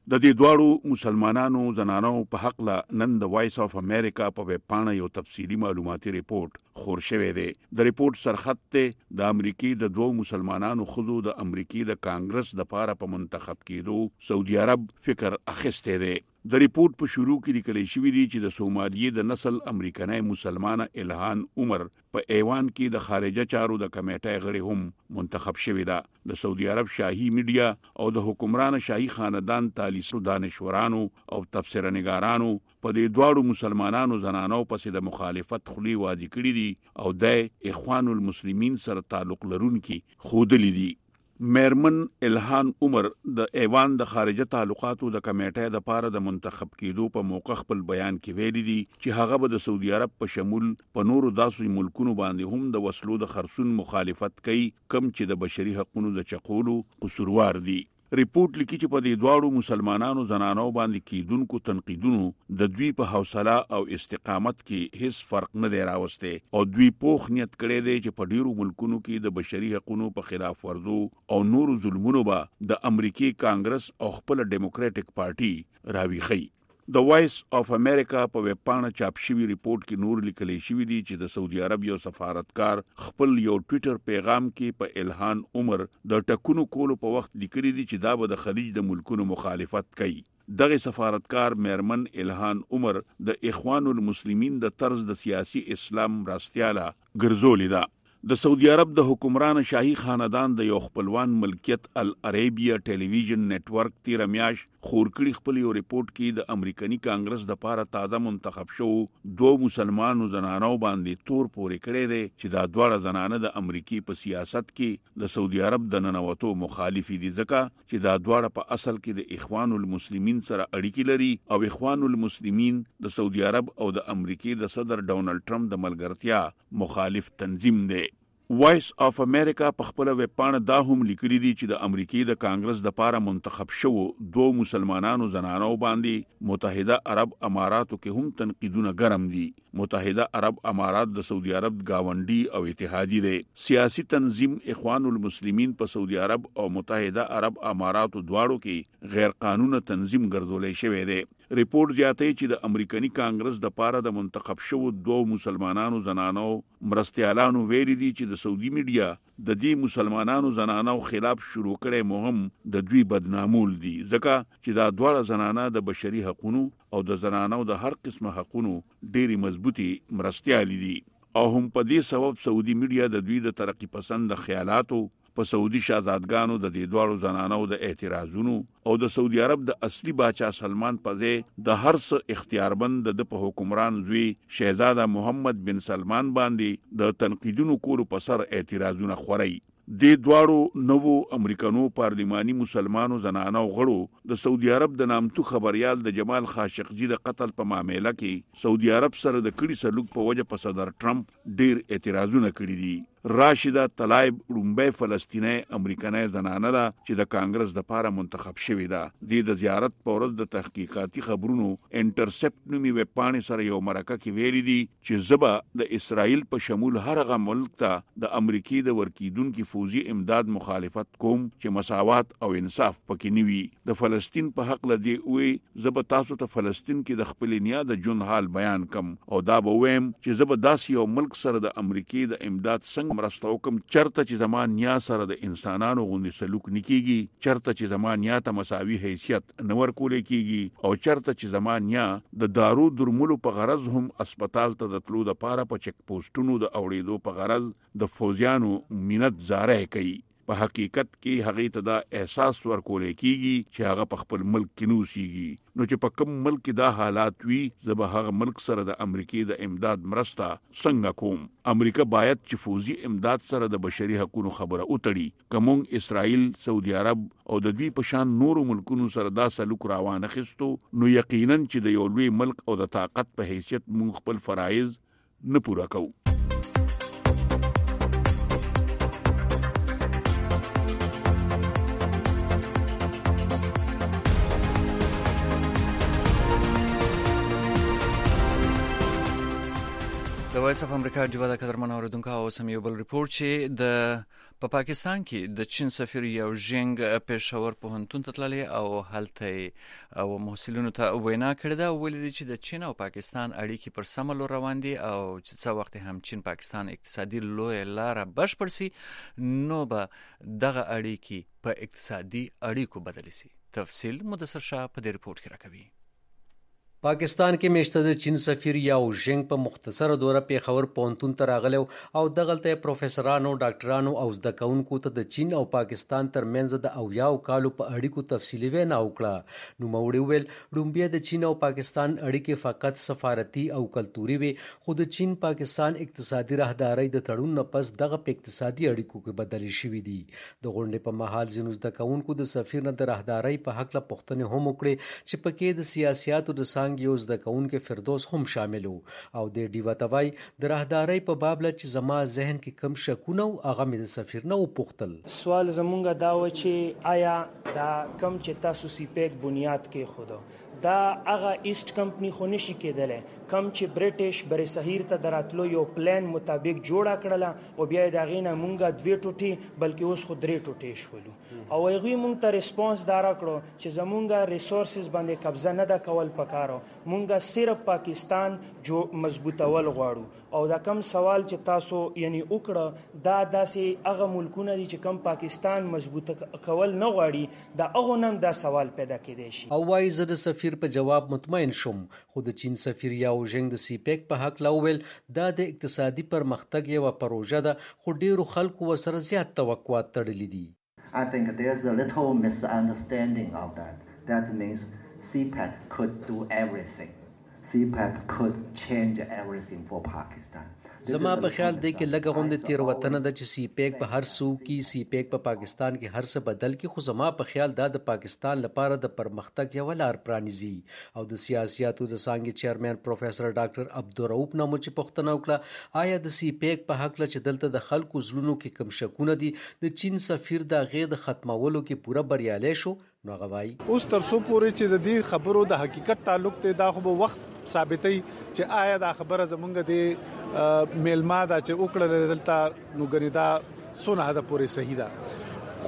د دې دواړو مسلمانانو زنانو په حق له نن د وایس اف امریکا په ویب پاڼه یو تفصیلی معلوماتي ریپورت خور شوی دی. د ریپورت سرخط ته د امریکای د دوه مسلمانانو خزو د امریکای د کانګرس د پاره په منتخب کېدو سعودي عرب فکر اخیسته دی. د ریپورت په شروع کې لیکل شوی دی چې د سومالیې د نسل امریکنای مسلمانه الهان عمر په ایوان کې د خارجه چارو د کمیټې غړي هم منتخب شوی دا. د سعودي عرب شاهي میډیا او د حکمران شاهي خاندان تالیسو دانشورانو او تفسیر نگارانو په دې دواړو مسلمانانو زنانو پسې د مخالفت خلی وادي کړی دي او د اخوان المسلمین سره تعلق لرونکي خودلی دي. میرمن الهان عمر د ایوان د خارجه تعلقاتو د کمیټې د پاره د منتخب کېدو په موقع خپل بیان کې ویلي دي چې هغه به د سعودي عرب په شمول په نورو داسې ملکونو باندې هم د وسلو د خرڅون مخالفت کوي کم چې د بشري حقوقو د چقولو قصوروار دي. ریپورت لیکي چې په دې دواړو مسلمانانو زنانو باندې کیدونکو تنقیدونو د دوی په حوصله او استقامت کې هیڅ فرق نه دی راوسته او دوی پوخ نیت کړی دی چې په ډیرو ملکونو کې د بشري حقوقو په خلاف ورزو او نورو ظلمونو به د امریکای کانګرس او خپل ډیموکراټک پارټي راويخي. د وایس اف امریکا په ویب پاڼه چاپ شوی ریپورت کې نور لیکل شوی دی چې د سعودي عرب یو سفارتکار خپل یو ټوئیټر پیغام کې په الهان عمر د ټکونو کولو په وخت لیکلی دی چې دا به د خلیج د ملکونو مخالفت کوي. دغه سفارتکار میرمن الهان عمر د اخوان المسلمین د طرز د سیاسی اسلام راستیاله ګرځولې ده. د سعودي عرب د حکمران شاهي خاندان د یو خپلوان ملکیت العربیه ټلویزیون نتورک تیر میاش خور کړي خپل یو ریپورت کې د امریکایي کانګرس د پاره تازه منتخب شو دوه مسلمانانو زنانو باندې تور پورې کړي دي چې دا دواړه زنانه د امریکای په سیاست کې د سعودي عرب د ننوتو مخالف دي ځکه چې دا دواړه په اصل کې د اخوان المسلمین سره اړیکې لري او اخوان المسلمین د سعودي عرب او د امریکای د صدر ډونالد ټرمپ د ملګرتیا مخالف تنظیم دی. وایس اف امریکا په خپل ویب پاڼه دا هم لیکلي دي چې د امریکای د کانګرس د پاره منتخب شو دوه مسلمانانو زنانو باندې متحده عرب اماراتو کې هم تنقیدونه ګرم دي. متحده عرب امارات د سعودي عرب گاونډي او اتحادی دی. سیاسی تنظیم اخوان المسلمین په سعودي عرب او متحده عرب اماراتو دواړو کې غیر قانوني تنظیم ګرځولې شوی دی. ریپورت زیاتوي چې د امریکایي کانګرس د پاره د منتخب شو دوه مسلمانانو زنانو مرستيالانو ویلي دي چې د سعودي میډیا د دې مسلمانانو زنانو خلاف شروع کړي مهم د دوی بدنامول دي ځکه چې دا دواړه زنانه د بشري حقوقو او د زنانو د هر قسمه حقوقو ډېری مضبوطي مرستيالي دي او هم په دې سبب سعودي میډیا د دوی د ترقی پسند خیالاتو په سعودي شاهزادګانو د دې دوړو زنانو د اعتراضونو او د سعودي عرب د اصلي باچا سلمان په ځای د هر څه اختیاربند د په حکمران زوی شهزاده محمد بن سلمان باندې د تنقیدونو کولو په سر اعتراضونه خوري. د دواړو نوو امریکانو پارلماني مسلمانو زنانو غړو د سعودي عرب د نامتو خبريال د جمال خاشقجي د قتل په معاملې کې سعودي عرب سره د کړي سلوک په وجه په صدر ټرمپ ډیر اعتراضونه کړي دي. راشده طلایب رومبه فلسطینی امریکایي زنانه ده چې د کانګرس د پاره منتخب شوې ده. د زیارت په ورځ د تحقیقاتي خبرونو انټرسپټ نومي ویب پاڼې سره یو مرکه کې ویلي دي چې زبا د اسرائیل په شمول هر هغه ملک ته د امریکای د ورکیدونکو فوزي امداد مخالفت کوم چې مساوات او انصاف پکې نیوي. د فلسطین په حق لدی وي زبا تاسو ته فلسطین کې د خپل نیا د جون حال بیان کم او دا به ویم چې زبا داسې یو ملک سره د امریکای د امداد څنګه مرسته وکم چرته چې زمان نیا سره د انسانانو غوندي سلوک نکېږي چرته چې زمان نیا ته مساوي حیثیت نور کولې کېږي او چرته چې زمان نیا د دارو درملو په غرض هم اسپیټال ته د تلو د پاره په چک پوسټونو د اوړېدو په غرض د فوزیانو مینت زاره کوي. په حقیقت کې هغه ته دا احساس ورکول کېږي چې هغه په خپل ملک کې نوسيږي. نو چې په کوم ملک دا حالات وي زبه هغه ملک سره د امریکای د امداد مرسته څنګه کوم. امریکا باید چې فوزي امداد سره د بشري حقوقو خبره وتړي. کوم اسرائیل سعودي عرب او د دوی په شان نورو ملکونو سره دا سلوک روانه خستو نو یقینا چې د یو لوی ملک او د طاقت په حیثیت مونږ خپل فرایض نه پوره کوو. د وایس اف امریکا ډیوا د قدرمن اوریدونکو او سم یو بل ریپورت چې په پاکستان کې د چین سفیر یو ژنګ پېښور پوهنتون ته تللی او هلته او محصلینو ته وینا کړې ده، ویلي چې د چین او پاکستان اړیکې پر سمه لور روان دي او چې څه وخت هم چین پاکستان اقتصادي لوی لاره بشپړ سي نو به دغه اړیکې په اقتصادي اړیکو بدل سي. تفصیل مدثر شاه په دې ریپورت کې راکوي. پاکستان کې میشته د چین سفیر یاو ژنګ په مختصره دوره پېښور پوهنتون ته راغلی او دغلته پروفیسورانو، ډاکټرانو او زده کوونکو ته د چین او پاکستان ترمنځ د اویاو کالو په اړیکو تفصیلي وینا وکړه. نوموړي وویل لومبیا د چین او پاکستان اړیکې فقط سفارتي او کلتوري وي، خو د چین پاکستان اقتصادي راهدارۍ د تړون نه پس دغه په اقتصادي اړیکو کې بدلې شوي دي. د غونډې په مهال ځینو زده کوونکو د سفیر نه د راهدارۍ په هکله پوښتنې هم وکړې چې پکې د سیاسیاتو د څانګې یو زده کوونکی فردوس هم شامل وو او د ډیوا توای د راهدارۍ په باب چې زما ذهن کې کم شکونه او هغه مې د سفیر نه وپوښتل. سوال زمونږ دا و چې آیا دا کم چې تاسو سیپیک بنیاد کې خودو دا هغه ایست کمپنی خو نشي کېدلی کم چې برټش بر صحیر ته دراتلو یو پلان مطابق جوړه کړله او بیا د غینه مونږه 2 ټوټې بلکې اوس خو 3 ټوټې شولو او هغه مونږ ته ریسپانس دارا کړو چې زمونږه ریسورسز باندې قبضه نه دا کول پکارو، مونږه صرف پاکستان جو مضبوطول غواړو او دا کم سوال چې تاسو یعنی وکړه دا داسې هغه ملکونه دي چې کم پاکستان مضبوط کول نه غواړي دا هغه نن دا سوال پیدا کېدی شي. او وايي زه د سفیر په جواب مطمئن شوم، خو د چین سفیر یاو ژنګ د سیپیک په حق لاویل دا د اقتصادي پرمختګ یو پروژه ده خو ډیرو خلکو ورسره زیات توقعات تړلي دي. I think there's a little misunderstanding of that. That means CPEC could do everything. CPEC could change everything for Pakistan. زما په خیال دی کې لږه غونډه تیروتنه ده چې سیپیک په هر څو کې سیپیک په پاکستان کې هر څه بدل کې، خو زما په خیال دا د پاکستان لپاره د پرمختګ یو لار پرانیزي. او د سیاسياتو د څانګې چیرمن پروفیسور ډاکټر عبدالرؤف نامو چې پوښتنه وکړه آیا د سیپیک په حق چې دلته د خلکو زړونو کې کم شکونه دي د چین سفیر د غیر د ختمولو کې پوره بریالي شو نو غوای اوس تر څو پورې چې د دې خبرو د حقیقت تعلق ته دا خو وخت ثابتای چې آیا دا خبره زمونږ د میلما دا چې وکړل دلته نو غنیدا سونه هدا پورې صحیح ده،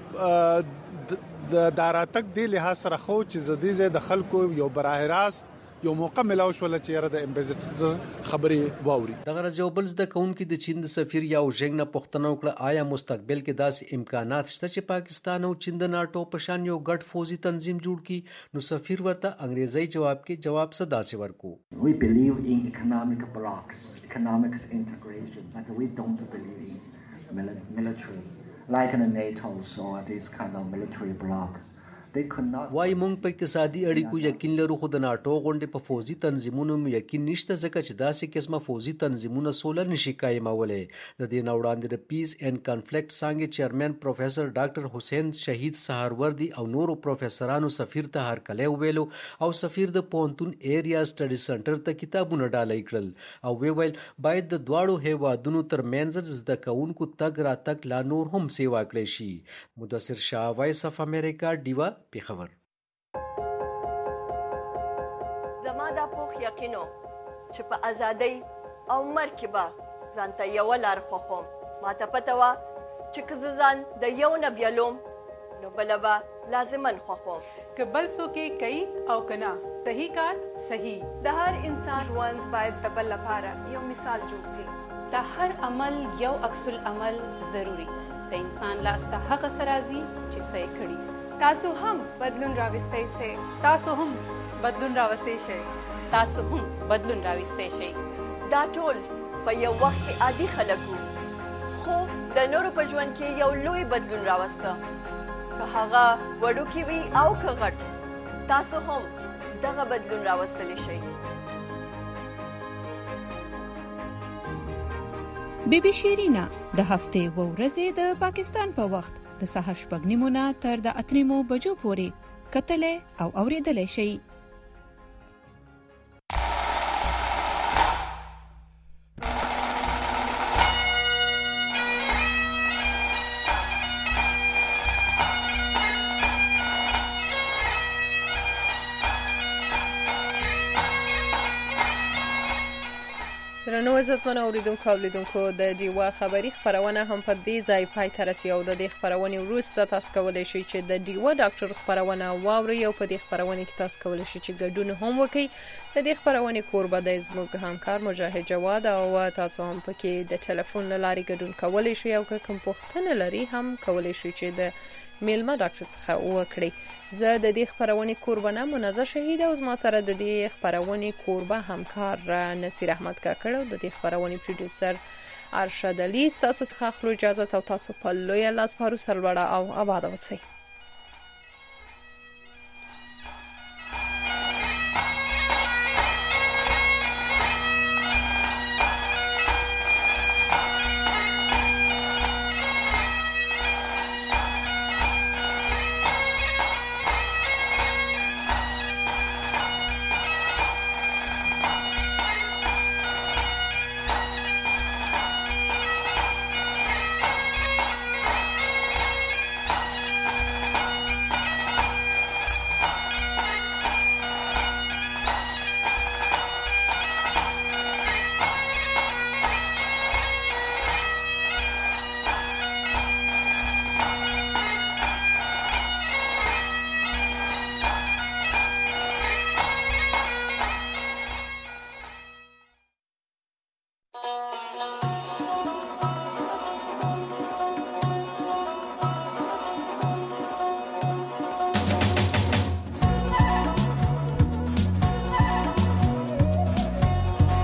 خو د داراتک دی له سره خو چې زدي زه د خلکو یو براه راست یو موقع ملاو شول چې یاره د امبیسډر خبرې واوري. دغه ورځ یو بل زده کوونکي د چین د سفیر یاو ژنګ نه پوښتنه وکړه آیا مستقبل کې داسې امکانات شته چې پاکستان او چین د ناټو په شان یو ګډ فوزي تنظیم جوړ کړي؟ نو سفیر ورته انګریزي جواب صدا سي ورکو. We believe in economic blocks, economic integration, but we don't believe in military like the NATO's or these kind of military blocks. وای مونږ په اقتصادي اړیکو یقین لرو خو د ناټو غونډې په فوزي تنظیمونو یقین نشته ځکه چې داسې قسمه فوزي تنظیمونه سوله نشي قایمولی. د دې نه وړاندې د پیس اینڈ کانفلیکټ څانګې چیرمن پروفیسور ډاکټر حسین شهید سهاروردي او نورو پروفیسورانو سفیر ته هرکلی ویلو او سفیر د پوهنتون ایریا سټډي سنټر ته کتابونه ډالۍ کړل او ویل باید د دواړو هیوادونو ترمنځ د زده کوونکو تګ راتګ لا نور هم سیوا کړی شي. مدثر شاه، وایس اف امریکا، ډیوا پیښور. زما دا پوخ یقینو چې په ازادۍ او مرګ کې به ځانته یوه لار خوښوم. ماته پته وه چې که زه ځان د یو نه بیلوم نو بله به لازمن خوښوم. که بل څوک یې کوي او که نه صحیح کار صحیح. د هر انسان ژوند باید د بل لپاره یو مثال جوړ سي. د هر عمل یو عکس العمل ضروري. د انسان لاس ته هغه څه راځي چې څه یې کړي. تاسو هم بدلون راوستی شئ. تاسو هم بدلون راوستی شئ. تاسو هم بدلون راوستی شئ. دا ټول په یو وخت کې عادي خلک وو خو د نورو په ژوند کې یو لوی بدلون راوسته، که هغه وړوکی وي او که غټ، تاسو هم دغه بدلون راوستلی شئ. بی بی شیرینا د هفتې و ورځې د پاکستان په وخت د سهار 6:30 تر د 8 بجو پورې کتلې او اوریدلې شي. درنو عزتمن اوریدونکو او لیدونکو د ډیوا خبری خبرونه هم په دې ځای پای ته رسي او د دې خبرونه وروسته تاسو کولی شئ چې د ډیوا ډاکټر خبرونه واورئ او په دې خبرونه کې تاسو کولی شئ چې ګډون هم وکړئ. د دې خبرونه کوربه د زموږ همکار مجاهد جواد او تاسو هم پکې د ټلیفون لارې ګډون کولی شئ او کوم پوښتنه لري هم کولی شئ چې د میلمه ډاکټر څخه وکړي. زه د دې خبرونه کوربه منازه شهید او زما سره د دې خبرونه کوربه همکار نصیر احمد کاکړ او د دې خبرونه پروډوسر ارشد علي. تاسو څخه خلو اجازه او تاسو په لوی لاس پارو سرلوړه او آباد اوسئ.